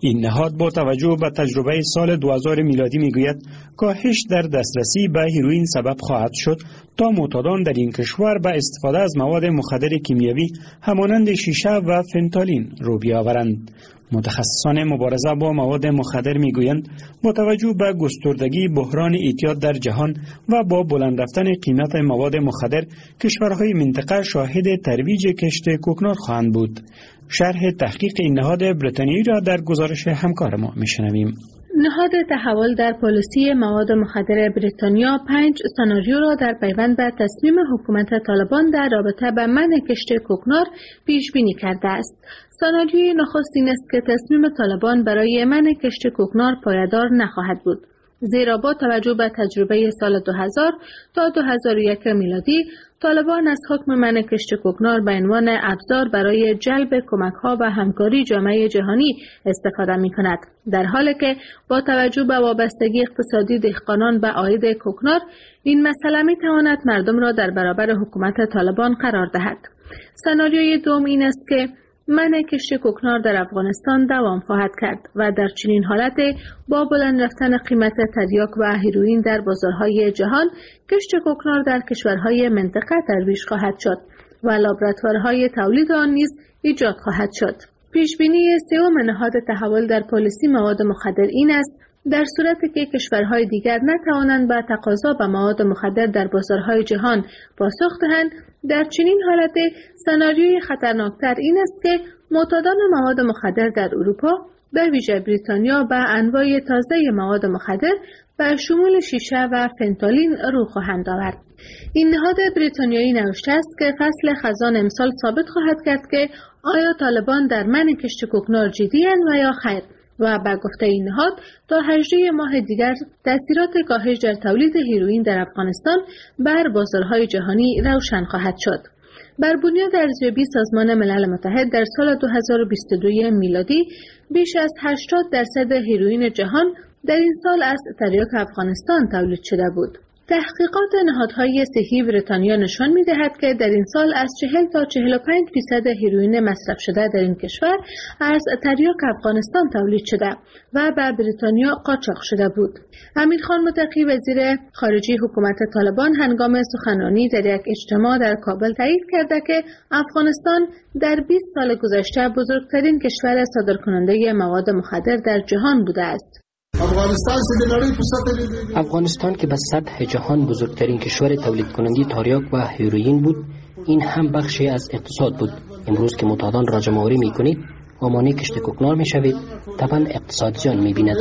این نهاد با توجه به تجربه سال دو هزار میلادی میگوید کاهش در دسترسی به هیروئین سبب خواهد شد تا معتادان در این کشور به استفاده از مواد مخدر کیمیایی همانند شیشه و فنتالین رو بیاورند. متخصصان مبارزه با مواد مخدر میگویند با توجه به گستردگی بحران اعتیاد در جهان و با بلند رفتن قیمت مواد مخدر، کشورهای منطقه شاهد ترویج کشت کوکنار خواهند بود. شرح تحقیق این نهاد بریتانیایی را در گزارش همکار ما میشنویم. نهاد تحول در پالیسی مواد مخدر بریتانیا پنج سناریو را در پیوند به تصمیم حکومت طالبان در رابطه با منع کشت کوکنار پیش بینی کرده است. سناریوی نخست این است که تصمیم طالبان برای منع کشت کوکنار پایدار نخواهد بود، زیرا با توجه به تجربه سال دو هزار تا دو هزار و یک میلادی طالبان از حکم منع کشت کوکنار به عنوان ابزار برای جلب کمک‌ها و همکاری جامعه جهانی استفاده می‌کند، در حالی که با توجه به وابستگی اقتصادی دهقانان به عاید کوکنار این مسئله می‌تواند مردم را در برابر حکومت طالبان قرار دهد. سناریوی دوم این است که منع کشت کوکنار در افغانستان دوام خواهد کرد و در چنین حالت با بلند رفتن قیمت تریاک و هیروئین در بازارهای جهان، کشت کوکنار در کشورهای منطقه ترویج خواهد شد و لابراتوارهای تولید آن نیز ایجاد خواهد شد. پیش بینی سوم نهاد تحول در پالیسی مواد مخدر این است در صورتی که کشورهای دیگر نتوانند به تقاضا به مواد مخدر در بازارهای جهان پاسخ دهند، در چنین حالت سناریوی خطرناکتر این است که معتادان مواد مخدر در اروپا به ویژه بریتانیا به انواع تازه مواد مخدر به شمول شیشه و فنتالین رو خواهند آورد. این نهاد بریتانیایی نوشته است که فصل خزان امسال ثابت خواهد کرد که آیا طالبان در منع کشت کوکنار جدی‌اند و یا خیر، و به گفته این نهاد تا هجده ماه دیگر تأثیرات کاهش در تولید هیروئین در افغانستان بر بازارهای جهانی روشن خواهد شد. بر بنیاد ارزیابی سازمان ملل متحد در سال دو هزار و بیست و دو میلادی بیش از هشتاد درصد هیروئین جهان در این سال از تریاک افغانستان تولید شده بود. تحقیقات نهادهای صحی بریتانیا نشان می‌دهد که در این سال از چهل تا چهل و پنج درصد هیروئین مصرف شده در این کشور از تریاک افغانستان تولید شده و به بریتانیا قاچاق شده بود. امیرخان متقی وزیر خارجه حکومت طالبان هنگام سخنرانی در یک اجتماع در کابل تایید کرده که افغانستان در بیست سال گذشته بزرگترین کشور صادرکننده مواد مخدر در جهان بوده است. افغانستان که به سطح جهان بزرگترین کشور تولید کننده تریاک و هیروئین بود، این هم بخشی از اقتصاد بود. امروز که معتادان را جمع‌آوری می‌کنید و مانع کشت کوکنار می‌شوید، طبعا اقتصاد جان می‌بیند.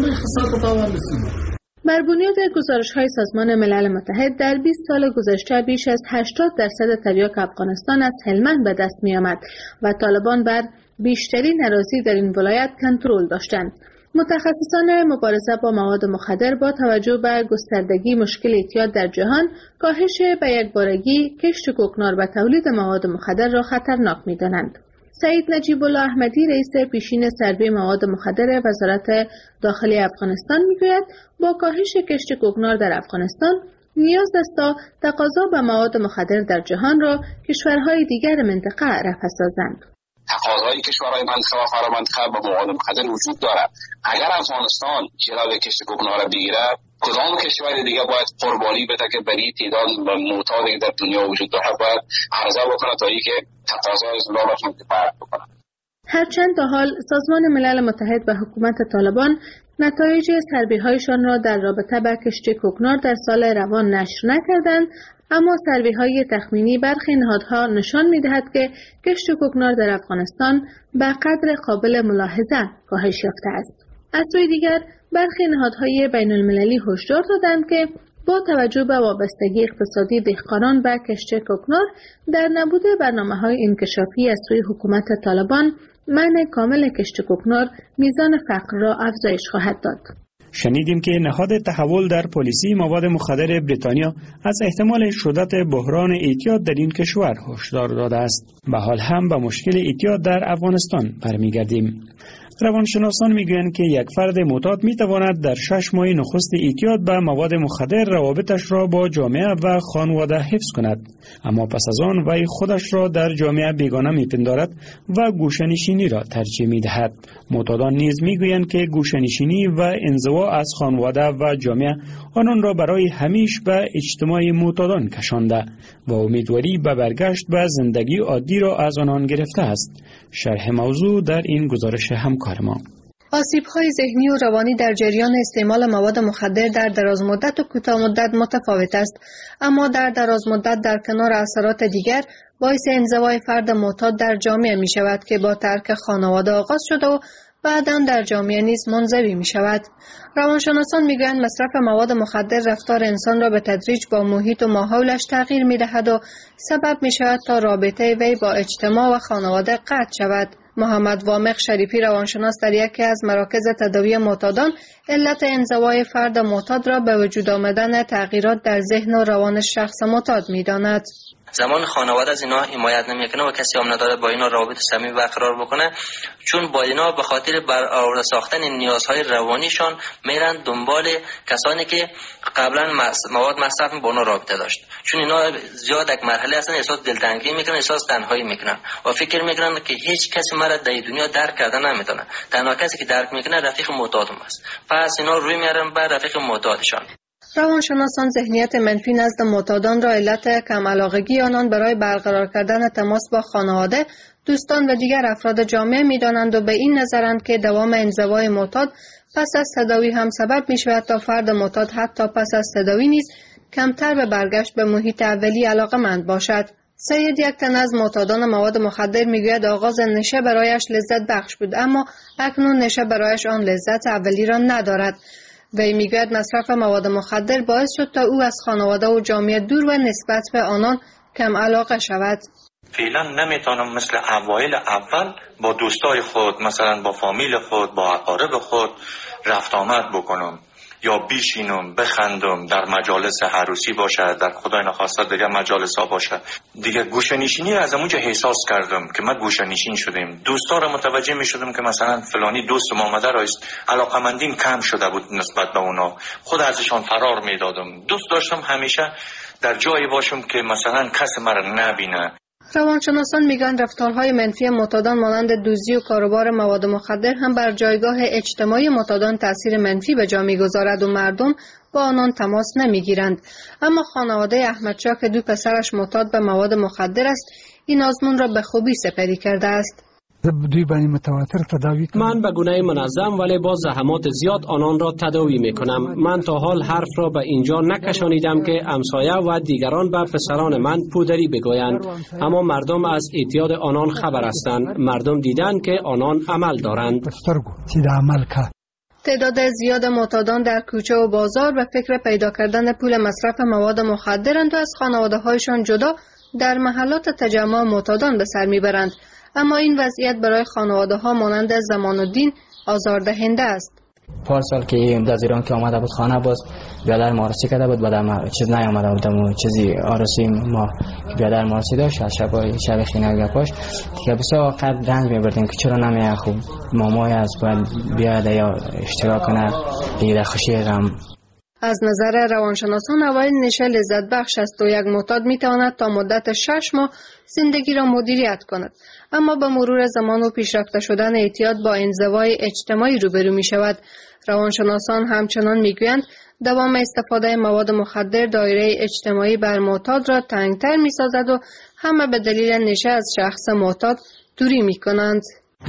بر بنیاد گزارش‌های سازمان ملل متحد در بیست سال گذشته بیش از هشتاد درصد تریاک افغانستان از هلمند به دست می‌آمد و طالبان بر بیشترین اراضی در این ولایت کنترل داشتند. متخصصان مبارزه با مواد مخدر با توجه به گستردگی مشکل اعتیاد در جهان، کاهش به یکبارگی کشت کوکنار و تولید مواد مخدر را خطرناک می‌دانند. سعید نجیب الله احمدی رئیس پیشین سربه مواد مخدر وزارت داخلی افغانستان میگوید با کاهش کشت کوکنار در افغانستان نیاز است تا تقاضا به مواد مخدر در جهان را کشورهای دیگر منطقه رفع سازند. تقاضای کشورهای منطقه و فرامنطقه به مواد مخدر وجود دارد. اگر افغانستان جلوی کشت کوکنار را بگیره، کدام کشور دیگه باید قربانی بده که برای تعداد معتادی در دنیا وجود داره باید عرضه بکنه تا اینکه تقاضای زلال را کفایت بکنه. هرچند تا حال سازمان ملل متحد و حکومت طالبان نتایج سربیهایشان را در رابطه با کشت کوکنار در سال روان نشر نکردند، اما سروی‌های تخمینی برخی نهادها نشان می‌دهد که کشت کوکنار در افغانستان به قدر قابل ملاحظه کاهش یافته است. از سوی دیگر برخی نهادهای بین‌المللی هشدار دادند که با توجه به وابستگی اقتصادی دهقانان به کشت کوکنار، در نبود برنامه‌های انکشافی از سوی حکومت طالبان، منع کامل کشت کوکنار میزان فقر را افزایش خواهد داد. شنیدیم که نهاد تحول در پالیسی مواد مخدر بریتانیا از احتمال شدت بحران اعتیاد در این کشور هشدار داده است. به حال هم به مشکل اعتیاد در افغانستان برمیگردیم. روانشناسان میگویند که یک فرد معتاد میتواند در شش ماه نخست اعتیاد به مواد مخدر روابطش را با جامعه و خانواده حفظ کند. اما پس از آن وی خودش را در جامعه بیگانه میپندارد و گوشه‌نشینی را ترجیح میدهد. معتادان نیز میگویند که گوشه‌نشینی و انزوا از خانواده و جامعه آنان را برای همیشه به اجتماع معتادان کشانده و امیدواری به برگشت به زندگی عادی را از آنان گرفته است. شرح موضوع در این گزارش همکار ما. آسیب‌های ذهنی و روانی در جریان استعمال مواد مخدر در دراز مدت و کوتاه مدت متفاوت است، اما در دراز مدت در کنار اثرات دیگر باعث انزوای فرد معتاد در جامعه می شود که با ترک خانواده آغاز شده و بعداً در جامعه نیز منزوی می شود. روانشناسان می گویند مصرف مواد مخدر رفتار انسان را به تدریج با محیط و ماحولش تغییر می دهد و سبب می شود تا رابطه وی با اجتماع و خانواده قطع شود. محمد وامق شریفی روانشناس در یکی از مراکز تداوی معتادان علت انزوای فرد معتاد را به وجود آمدن تغییرات در ذهن و روان شخص معتاد می داند. زمان خانواده از اینا حمایت نمیکنه و کسی هم نداره با اینا رابطه صمیمی برقرار بکنه، چون با اینا به خاطر برآورده ساختن نیازهای روانیشان میرن دنبال کسانی که قبلا مواد مصرف با اونا رابطه داشت، چون اینا زیاد یک مرحله اصلا احساس دلتنگی میکنن، احساس تنهایی میکنن و فکر میکنن که هیچ کسی مرا در دنیا درک کردن نمیتونه. تنها کسی که درک میکنه رفیق معتادم است، پس اینا روی میارن بر رفیق معتادشان. روانشناسان ذهنیت منفی نزد معتادان را علت کم علاقگی آنان برای برقرار کردن تماس با خانواده، دوستان و دیگر افراد جامعه می‌دانند و به این نظرند که دوام انزوای معتاد پس از تداوی هم سبب می‌شود تا فرد معتاد حتی پس از تداوی نیز کمتر به برگشت به محیط اولی علاقه‌مند باشد. سید یک تن از معتادان مواد مخدر میگوید آغاز نشه برایش لذت بخش بود، اما اکنون نشه برایش آن لذت اولی را ندارد. وی میگوید مصرف مواد مخدر باعث شد تا او از خانواده و جامعه دور و نسبت به آنان کم علاقه شود. فعلا نمیتونم مثل اوایل اول با دوستای خود، مثلا با فامیل خود، با اقارب خود رفت آمد بکنم یا بیشینم بخندم، در مجالس عروسی باشه، در خدای نخواسته دیگه مجالس ها باشه. دیگه گوشه‌نشینی از اونجا احساس کردم که من گوشه‌نشین شدیم. دوستا رو متوجه می شدم که مثلا فلانی دوست ما آمده است، علاقمندیم کم شده بود نسبت به اونا، خود ازشان فرار می دادم. دوست داشتم همیشه در جایی باشم که مثلا کسی مرا نبینه. روانشناسان میگن رفتارهای منفی معتادان مانند دزدی و کاروبار مواد مخدر هم بر جایگاه اجتماعی معتادان تأثیر منفی به جا میگذارد و مردم با آنان تماس نمیگیرند. اما خانواده احمدشاه که دو پسرش معتاد به مواد مخدر است، این آزمون را به خوبی سپری کرده است. من به گونه منظم ولی با زحمات زیاد آنان را تداوی می کنم. من تا حال حرف را به اینجا نکشانیدم که همسایه و دیگران به پسران من پودری بگویند، اما مردم از اعتیاد آنان خبر هستند. مردم دیدند که آنان عمل دارند. تعداد زیاد معتادان در کوچه و بازار به فکر پیدا کردن پول مصرف مواد مخدرند و از خانواده هایشان جدا در محلات تجمع معتادان به سر میبرند. اما این وضعیت برای خانواده ها مانند زمان الدین آزاردهنده است. پارسال که از ایران که آمده بود خانه باز بیادر مارسی کرده بود، بعد چیز نیامده بودم و چیزی آرسی ما بیادر مارسی داشت از شب شب خینه گپاش که بسیار وقت رنج میبردیم که چرا نمیه خوب مامای از باید بیاد یا اشتراک کنه دیگه خوشی غم. از نظر روانشناسان اوایل نشه لذت بخش است و یک معتاد میتواند تا مدت شش ماه زندگی را مدیریت کند، اما با مرور زمان و پیشرفته شدن اعتیاد با انزوای اجتماعی روبرو می شود. روانشناسان همچنان میگویند دوام استفاده مواد مخدر دایره اجتماعی بر معتاد را تنگتر می سازد و همه به دلیل نشه از شخص معتاد دوری می کنند.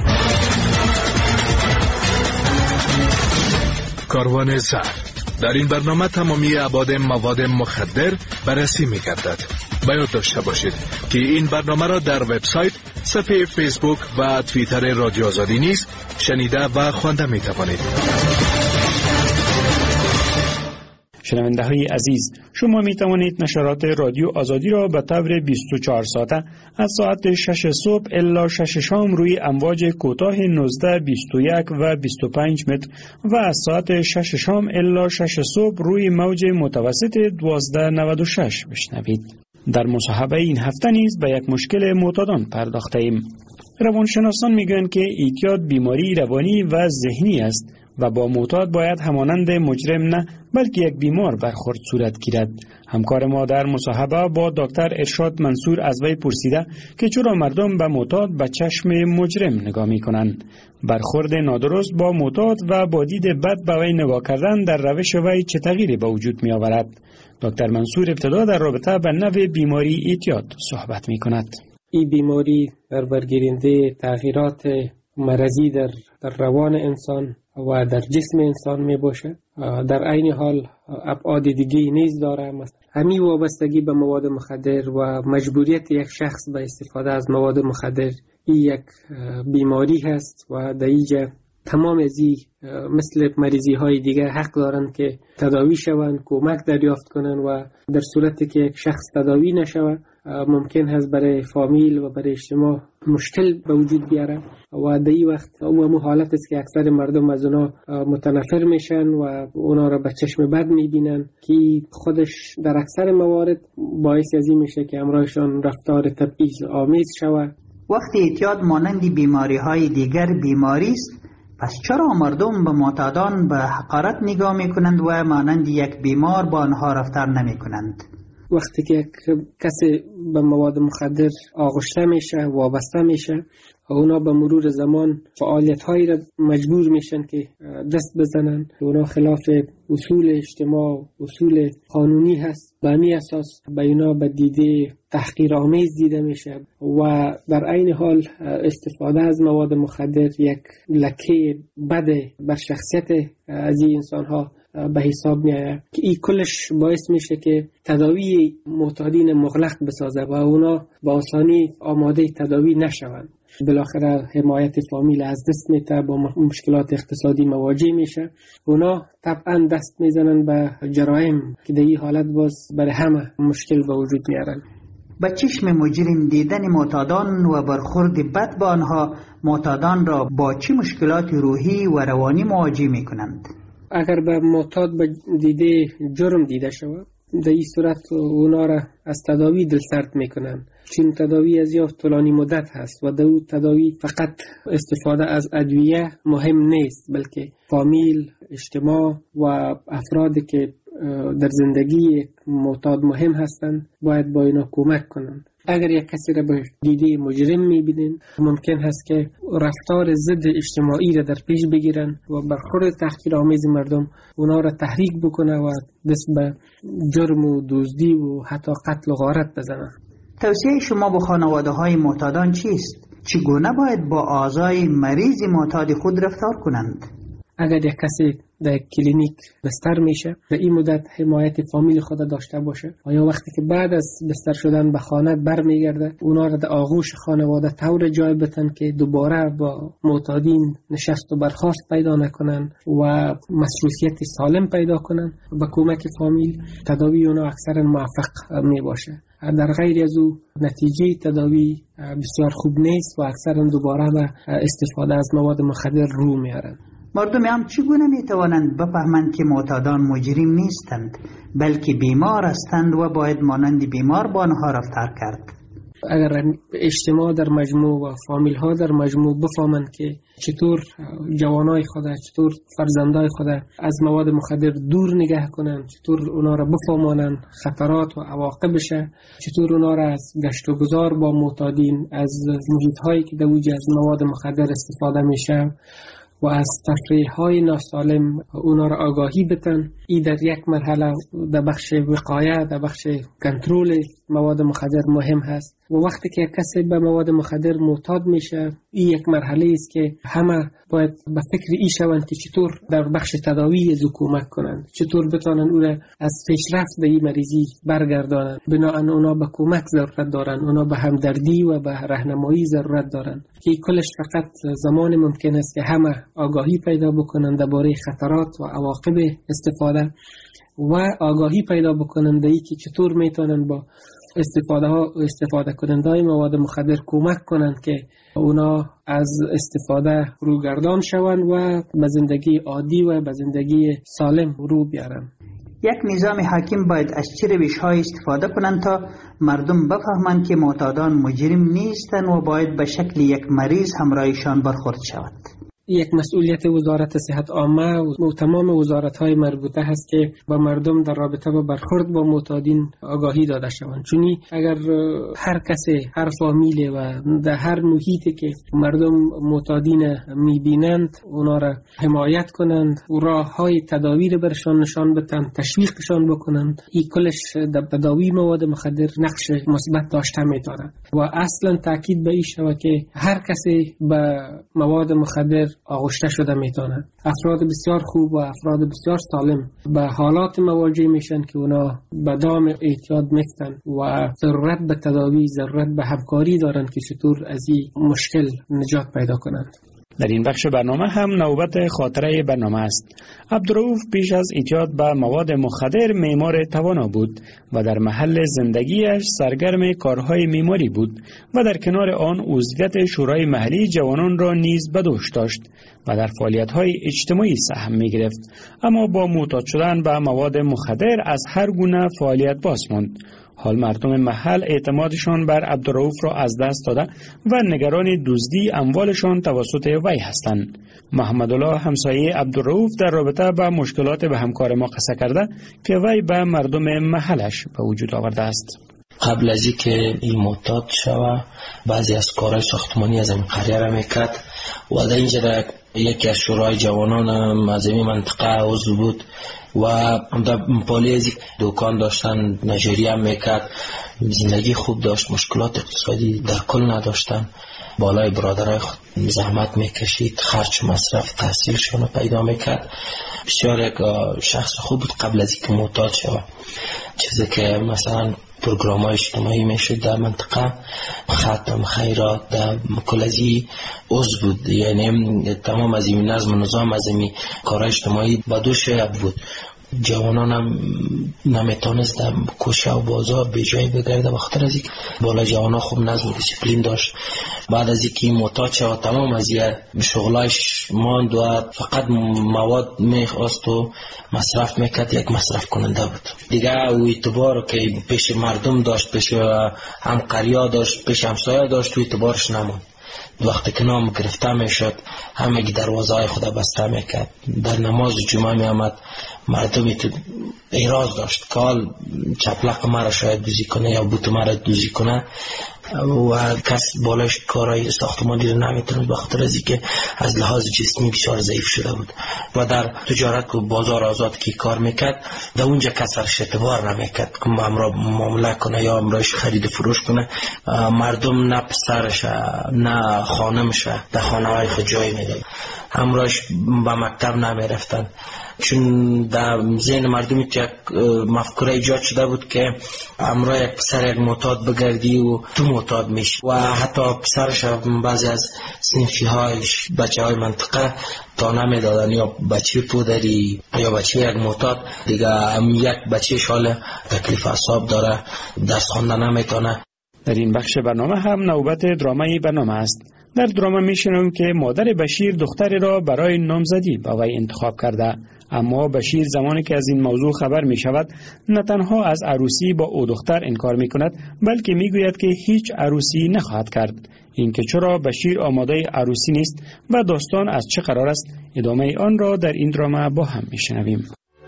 کاروان زهر. در این برنامه تمامی ابعاد مواد مخدر بررسی می گردد. باید داشته باشید که این برنامه را در وبسایت، صفحه فیسبوک و توییتر رادیو آزادی نیز شنیده و خوانده می توانید. شنونده های عزیز، شما می توانید نشرات رادیو آزادی را به طور بیست و چهار ساعته از ساعت شش صبح الی شش شام روی امواج کوتاه نوزده، بیست و یک و بیست و پنج متر و از ساعت شش شام الی شش صبح روی موج متوسط دوازده نود و شش بشنوید. در مصاحبه این هفته نیز به یک مشکل معتادان پرداخته ایم. روانشناسان میگویند که اعتیاد بیماری روانی و ذهنی است و با معتاد باید همانند مجرم نه بلکه یک بیمار برخورد صورت گیرد. همکار ما در مصاحبه با دکتر ارشاد منصور از وی پرسیده که چرا مردم به معتاد به چشم مجرم نگاه می کنند. برخورد نادرست با معتاد و با دید بد به وی نگاه کردن در روش وی چه تغییری به وجود می آورد؟ دکتر منصور ابتدا در رابطه به نوع بیماری اعتیاد صحبت می کند. این بیماری در برگیرنده تغییرات مرضی در, در روان انسان و در جسم انسان می باشه. در عین حال ابعاد دیگه نیز داره. همین وابستگی به مواد مخدر و مجبوریت یک شخص به استفاده از مواد مخدر این یک بیماری هست و در اینجا تمام ازی مثل مریضی های دیگه حق دارند که تداوی شوند، کمک دریافت کنند و در صورتی که یک شخص تداوی نشود ممکن هست برای فامیل و برای اجتماع مشکل به وجود بیاره و در این وقت او حالت است که اکثر مردم از اونا متنفر میشن و اونا را به چشم بد میبینن که خودش در اکثر موارد باعث از این میشه که امرایشان رفتار تبعیض آمیز شود. وقتی اعتیاد مانند بیماری های دیگر بیماری است، پس چرا مردم به معتادان به حقارت نگاه میکنند و مانند یک بیمار با آنها رفتار نمیکنند؟ وقتی که کسی به مواد مخدر آغشته میشه، وابسته میشه، اونا به مرور زمان فعالیت هایی را مجبور میشن که دست بزنن. اونا خلاف اصول اجتماع، اصول قانونی هست. به همین اساس به اینا به دیده تحقیر آمیز دیده میشه و در عین حال استفاده از مواد مخدر یک لکه بد بر شخصیت از این انسان ها به حساب می آید که این کلش باعث میشه که تداوی معتادین مغلق بسازه و اونا با آسانی آماده تداوی نشوند. بالاخره حمایت فامیل از دست میته، با مشکلات اقتصادی مواجه میشه. اونا طبعا دست میزنن به جرایم که در این حالت باز برای همه مشکل به وجود میارن. با چشم مجرم دیدن معتادان و برخورد بد با آنها معتادان را با چه مشکلات روحی و روانی مواجه میکنند؟ اگر به معتاد به دیده جرم دیده شود، در این صورت اونا را از تداوی دلسرد میکنن. چون تداوی از یا طولانی مدت هست و در اون تداوی فقط استفاده از ادویه مهم نیست، بلکه فامیل، اجتماع و افرادی که در زندگی معتاد مهم هستند باید با اینا کمک کنند. اگر یک کسی را به دیده مجرم میبینین ممکن هست که رفتار ضد اجتماعی را در پیش بگیرن و برخورد تحقیرآمیز مردم اونا را تحریک بکنه و دست به جرم و دزدی و حتی قتل و غارت بزنن. توصیه شما به خانواده های معتادان چیست؟ چگونه باید با اعضای مریض معتاد خود رفتار کنند؟ اگر یک کسی در کلینیک بستر میشه در این مدت حمایت فامیل خود داشته باشه و یا وقتی که بعد از بستر شدن به خانه برمیگرده اونا را در آغوش خانواده طور جای بتن که دوباره با معتادین نشست و برخاست پیدا نکنن و مصروفیت سالم پیدا کنن. با کمک فامیل تداوی اونا اکثرا موفق می باشه. در غیر از او نتیجه تداوی بسیار خوب نیست و اکثرا دوباره به استفاده از مواد مخدر رو میارن. مردم هم چگونه می توانند بفهمند که معتادان مجرم نیستند بلکه بیمار هستند و باید مانند بیمار با آنها رفتار کرد؟ اگر اجتماع در مجموع و فامیل ها در مجموع بفهمند که چطور جوانای خود، چطور فرزندای خود از مواد مخدر دور نگه کنند، چطور اونا را بفهمانند خطرات و عواقبش، چطور اونا را از گشت و گذار با معتادین، از محیط هایی که در وجود از مواد مخدر استفاده میشه و از تفریح های ناسالم اونا را آگاهی بتن. این در یک مرحله در بخش وقایه، در بخش کنترل مواد مخدر مهم هست و وقتی که کسی به مواد مخدر معتاد میشه این یک مرحله است که همه باید به فکر این شوند که چطور در بخش تداوی از کمک کنند، چطور بتانن او را از پیشرفت به این مریضی برگردانند. بنابراین اونا به کمک ضرورت دارن، اونا به همدردی و به راهنمایی ضرورت دارن که کلش فقط زمان ممکن است که همه آگاهی پیدا بکنند درباره خطرات و عواقب استفاده و آگاهی پیدا بکنند ای که چطور میتونن با استفاده ها استفاده کنندهای مواد مخدر کمک کنند که اونا از استفاده روگردان شوند و به زندگی عادی و به زندگی سالم رو بیارن. یک نظام حاکم باید از چه روش‌های استفاده کنند تا مردم بفهمند که معتادان مجرم نیستند و باید به شکل یک مریض همراهشان برخورد شود؟ یک مسئولیت وزارت صحت عامه و تمام وزارت‌های مربوطه هست که با مردم در رابطه با برخورد با معتادین آگاهی داده شوند. چون اگر هر کسی، هر فامیل و در هر محیطی که مردم معتادین می‌بینند اونا را حمایت کنند و راه‌های تداوی را برشان نشان بدن، تشویقشان بکنند، این کلش در تداوی مواد مخدر نقش مثبت داشته می‌تواند. و اصلا تاکید به این شود که هر کسی به مواد مخدر آغشته شده میتونه. افراد بسیار خوب و افراد بسیار سالم به حالات مواجه میشن که اونا به دام اعتیاد میفتن و ضرورت به تداوی، ضرورت به همکاری دارن که چطور از این مشکل نجات پیدا کنند. در این بخش برنامه هم نوبت خاطره برنامه است. عبدالرؤوف پیش از اعتیاد به مواد مخدر معمار توانا بود و در محل زندگیش سرگرم کارهای معماری بود و در کنار آن عضویت شورای محلی جوانان را نیز به دوش داشت و در فعالیت‌های اجتماعی سهم می‌گرفت. اما با معتاد شدن به مواد مخدر از هر گونه فعالیت باز ماند. حال مردم محل اعتمادشان بر عبدالرؤوف را از دست داده و نگران دزدی اموالشان توسط وی هستند. محمد الله همسایه عبدالرؤوف در رابطه با مشکلات به همکار ما قصه کرده که وی به مردم محلش به وجود آورده است. قبل از اینکه این معتاد شوه بعضی از کارهای ساختمانی از این قریه را میکرد و در اینجا یکی از شورای جوانان از این منطقه عضو بود و در پالیزی دکان داشتن، نجاری هم میکرد، زندگی خوب داشت، مشکلات اقتصادی در کل نداشتن. بالای برادرای خود زحمت میکشید، خرج مصرف تحصیلشون پیدا میکرد. بسیار یک شخص خوب بود قبل از اینکه معتاد شود. چیزی که مثلا پروگرام های اجتماعی میشد در منطقه، ختم خیرات در کلازی عضو بود، یعنی تمام از این نظم و نظام از این کارهای اجتماعی با دو شعب بود. جوانان هم نمیتونست در کوچه و بازار به جای بگرده بخاطر از اینکه بالا جوانان خوب نظم و دیسیپلین داشت. بعد از اینکه معتاد شد تمام از این شغلایش ماند و فقط مواد میخواست و مصرف میکرد، یک مصرف کننده بود دیگه. او اعتبار که پیش مردم داشت، پیش همقریا داشت، پیش همسایه داشت، و اعتبارش نموند. وقتی که نام گرفته میشد همه دروازه های خدا بسته میکرد. در نماز جمعه می آمد مردمی تو ایراز داشت کال چپلق مرا شاید دوزی کنه یا بوت مرا دوزی کنه و کس بالاش کارهای ساختمانی رو نمیتونه بخاطر از اینکه از لحاظ جسمی بسیار ضعیف شده بود. و در تجارت و بازار آزاد که کار میکرد در اونجا کس سرش اعتبار نمیکرد که امرا معامله کنه یا امراش خرید فروش کنه. مردم نه پسرش نه خانمش در خانه های خود جای میداد، امراش به مکتب نمیرفتن، چون در ذهن مردم یک مفکوره ایجاد شده بود که امرا یک پسر یک معتاد بگردی و تو معتاد میشی. و حتی پسرش بعضی از صنفی هایش بچه های منطقه تا نمیدادن، یا بچه پودری یا بچه یک معتاد دیگه، یک بچه شال تکلیف اعصاب داره، درس خوانده نمیتونه. در این بخش برنامه هم نوبت درامای برنامه است. در دراما میشنویم که مادر بشیر دختری را برای نامزدی با وی انتخاب کرده، اما بشیر زمانی که از این موضوع خبر می شود نه تنها از عروسی با او دختر انکار می کند بلکه می گوید که هیچ عروسی نخواهد کرد. اینکه چرا بشیر آماده عروسی نیست و داستان از چه قرار است، ادامه آن را در این دراما با هم می شنویم.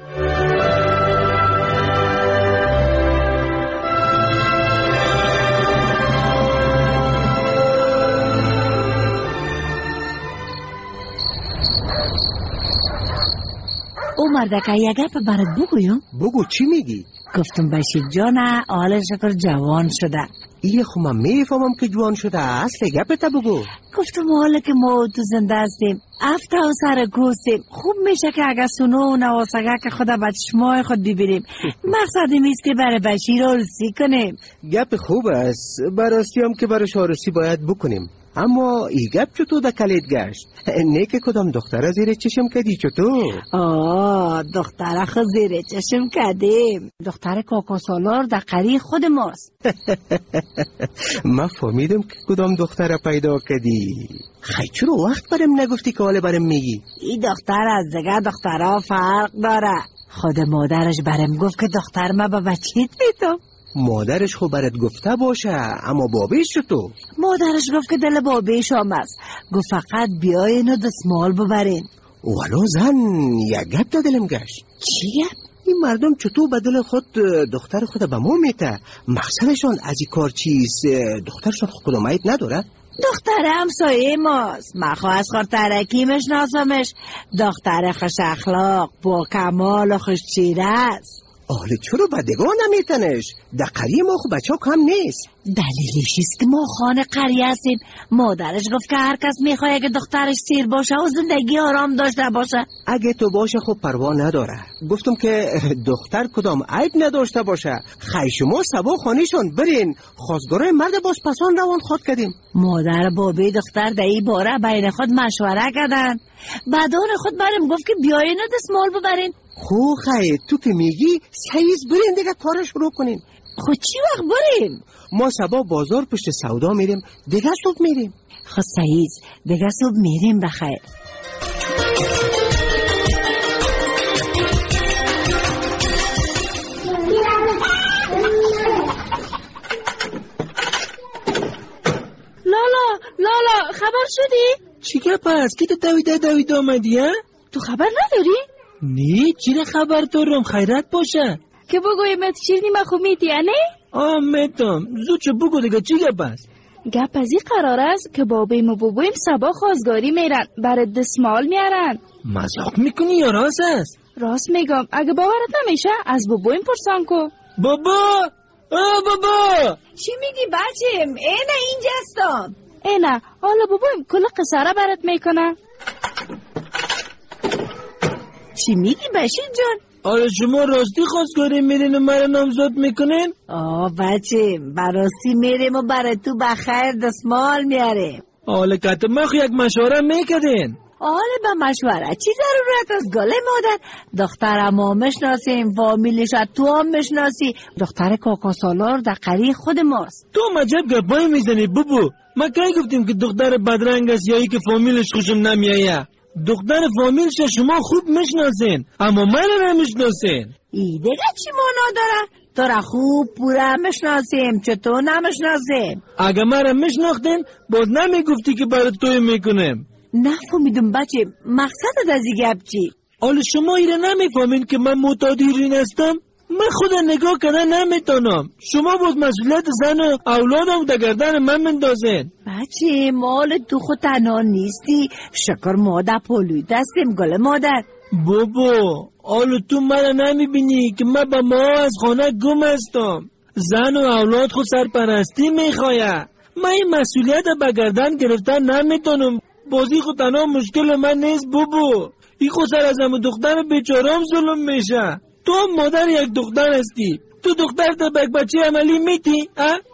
او مردکه یک گپ برات بگویم؟ بگو چی میگی؟ گفتم بشیر جانه حال شکر جوان شده. ایه خو من میفهمم که جوان شده، اصل گپت بگو. گفتم حالا که ما تو زنده هستیم افته و سر کوسیم، خوب میشه که اگه سونو و نواسگه که خدا به چشمای خود ببینیم. مقصد نیست که برای بشیر عروسی کنیم. گپ خوب است، براستی هم که برای عروسی باید بکنیم، اما ای گپ چطور در کلید گشت؟ نه که کدام دختره زیر چشم کدی چطور؟ آه دختره خود زیر چشم کدیم، دختر کاکا سالار در قریه خود ماست. من فهمیدم که کدام دختره پیدا کدی. خیلی چرا وقت برم نگفتی که حالا برم میگی؟ این دختر از دیگه دخترها فرق داره. خود مادرش برم گفت که دختر ما با بچیت میتم. مادرش خو برات گفته باشه، اما بابیش چطور؟ مادرش گفت که دل بابیش هم است، گفت فقط بیاین و دستمال ببرین. ولو زن یک گپ تا دلم گشت. چی گپ؟ این مردم چطور به دل خود دختر خود به ما میته؟ مقصدشان از این کار چیست؟ دخترشان خود کدام عیب نداره؟ دختر همسایه ماست، من خواه از خور ترکی مشناسمش. دختر خوش اخلاق، با کمال و خوش چیره است. آله چرا بدگاه نمیتنش؟ در قریه ما خو بچه ها کم نیست. دلیلش است که ما خانه قریه هستیم. مادرش گفت که هر کس میخواه که دخترش سیر باشه و زندگی آرام داشته باشه. اگه تو باشه خب پروا نداره. گفتم که دختر کدام عیب نداشته باشه. خی شما سبا خانیشون برین، خواستگارای مرد باز پسان روان خود کردیم. مادر بابی دختر در این باره بین خود مشوره کردن. بعدان خود برم گفت که بیاین و دستمال ببرین. خو خی تو که میگی سیز برین دیگه کارش رو کنین. خود چی وقت بریم؟ ما سبا بازار پشت سودا میریم، دیگه صبح میریم. خود سیز دیگه صبح میریم بخیر. لالا لالا خبر شدی؟ چی گپ است که تو دویده دویده آمدی ها؟ تو خبر نداری؟ نه چی خبر دارم، خیرت باشه که بگوی مت شیرنی ما خو میتی نه؟ آه میتم زود چه بگو دیگه چی گپ است؟ گپ از این قرار است که بابیم و بابویم سبا خواستگاری میرن، برای دستمال میارن. مزاق میکنی یا راست است؟ راست میگم، اگه باورت نمیشه از بابویم پرسان کو. بابا آه بابا چی میگی بچم؟ اینه اینجا هستم. اینه حالا بابویم کل قصاره برات میکنه. چی میگی بشیر جان؟ آره شما راستی خواستگاری میرین و مرا نامزد میکنین؟ آه بچه براستی میریم و برای تو بخیر دستمال میاریم. حالا که ما خو یک مشوره میکردین. آره به مشوره چی ضرورت است گله مادر؟ دختر ما مشناسیم، فامیلش تو هم مشناسی. دختر کاکا سالار در قریه خود ماست. تو مجب گپای میزنی بابو. ما کی گفتیم که دختر بدرنگ است یا ای که فامیلش خوشم نمیایه؟ دختر فامیلش شما خوب میشناسین اما من نمیشناسین. ای دیگه چی معنا داره؟ تو را خوب پورا میشناسیم، چطور نمیشناسیم؟ اگه من را میشناختین باز نمیگفتی که برای توی میکنم. نفهمیدم بچه مقصدت از این گپ چی؟ حالا شما ایره نمیفهمین که من معتاد هیروئین هستم؟ من خود نگاه کنه نمیتونم. شما بود مسئولیت زن و اولادم در گردن من مندازین. بچه مال تو خود تنها نیستی، شکر ما در پولوی دستیم گل مادر. بابا حالا تو من نمیبینی که من با ما از خانه گم هستم. زن و اولاد خود سرپرستی میخواه. من این مسئولیت به گردن گرفتن نمیتونم. بازی خود تنها مشکل من نیست بابا. این خود سر از همون دختر بیچارم ظلم میشه. تو هم مادر یک دختر هستی، تو دختر تا بک بچه عملی میتی؟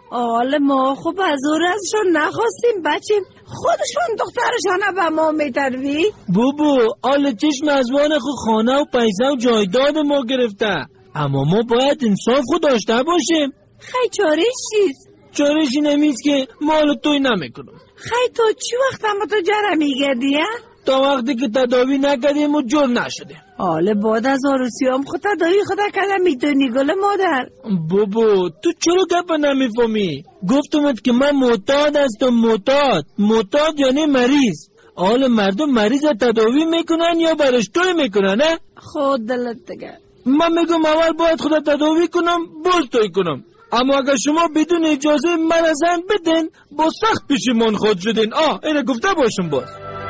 آل ما خوب از او ازشون نخواستیم بچه، خودشون دخترشانه به ما میتروی؟ بابا آل چشم ازوان خود خانه و پیسه و جایداد ما گرفته، اما ما باید انصاف خود داشته باشیم. خی چارش چیست؟ چارش اینمیست که مال توی نمیکنم. خی تو چی وقت اما تو جره میگردی ها؟ تا وقتی که تداوی نکردیم و جور نشده. حالا بعد از آروسی هم خود تداوی خدا کردم میتونی گل مادر. بابا تو چرا گپ نمیفهمی؟ گفتمت که من معتاد هستم. معتاد معتاد یعنی مریض. حالا مردم مریض تداوی میکنن یا برش توی میکنن نه؟ خود دلت دیگه. من میگم اول باید خدا تداوی کنم باز توی کنم، اما اگر شما بدون اجازه من زن بدین با سخت پشیمان خود شدین. آه اینه گفته باشم باز.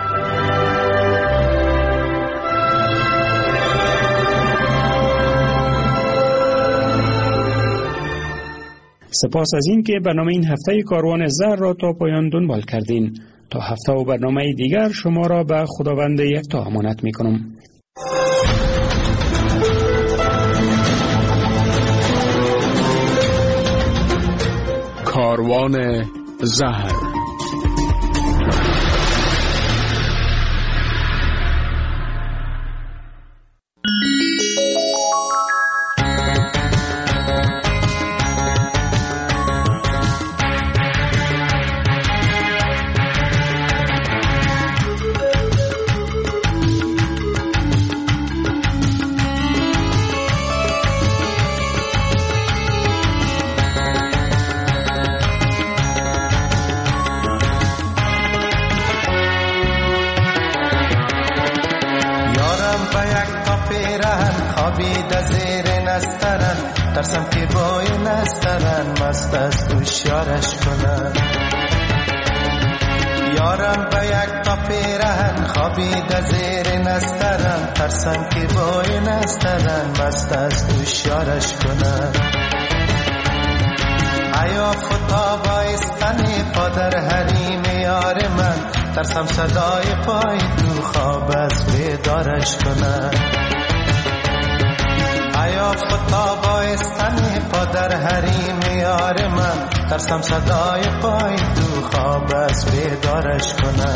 سپاس از این که برنامه این هفته کاروان زر را تا پایان دنبال کردین. تا هفته و برنامه دیگر شما را به خداوند یکتا امانت می کنم. کاروان زهر. به یک تا پیرهن خوابیده زیر نسترن ترسم که بای نسترن مست است هوشیارش کنن یارم به یک تا پیرهن خوابیده زیر نسترن ترسم که بای نسترن مست است هوشیارش کنن ایا فتا بایستنی پادر حریم یار من ترسم صدای پای تو خواب از بیدارش کنن ایا فتا بایستنی پادر حریم یار من ترسم صدای پای تو خواب از بیدارش کنن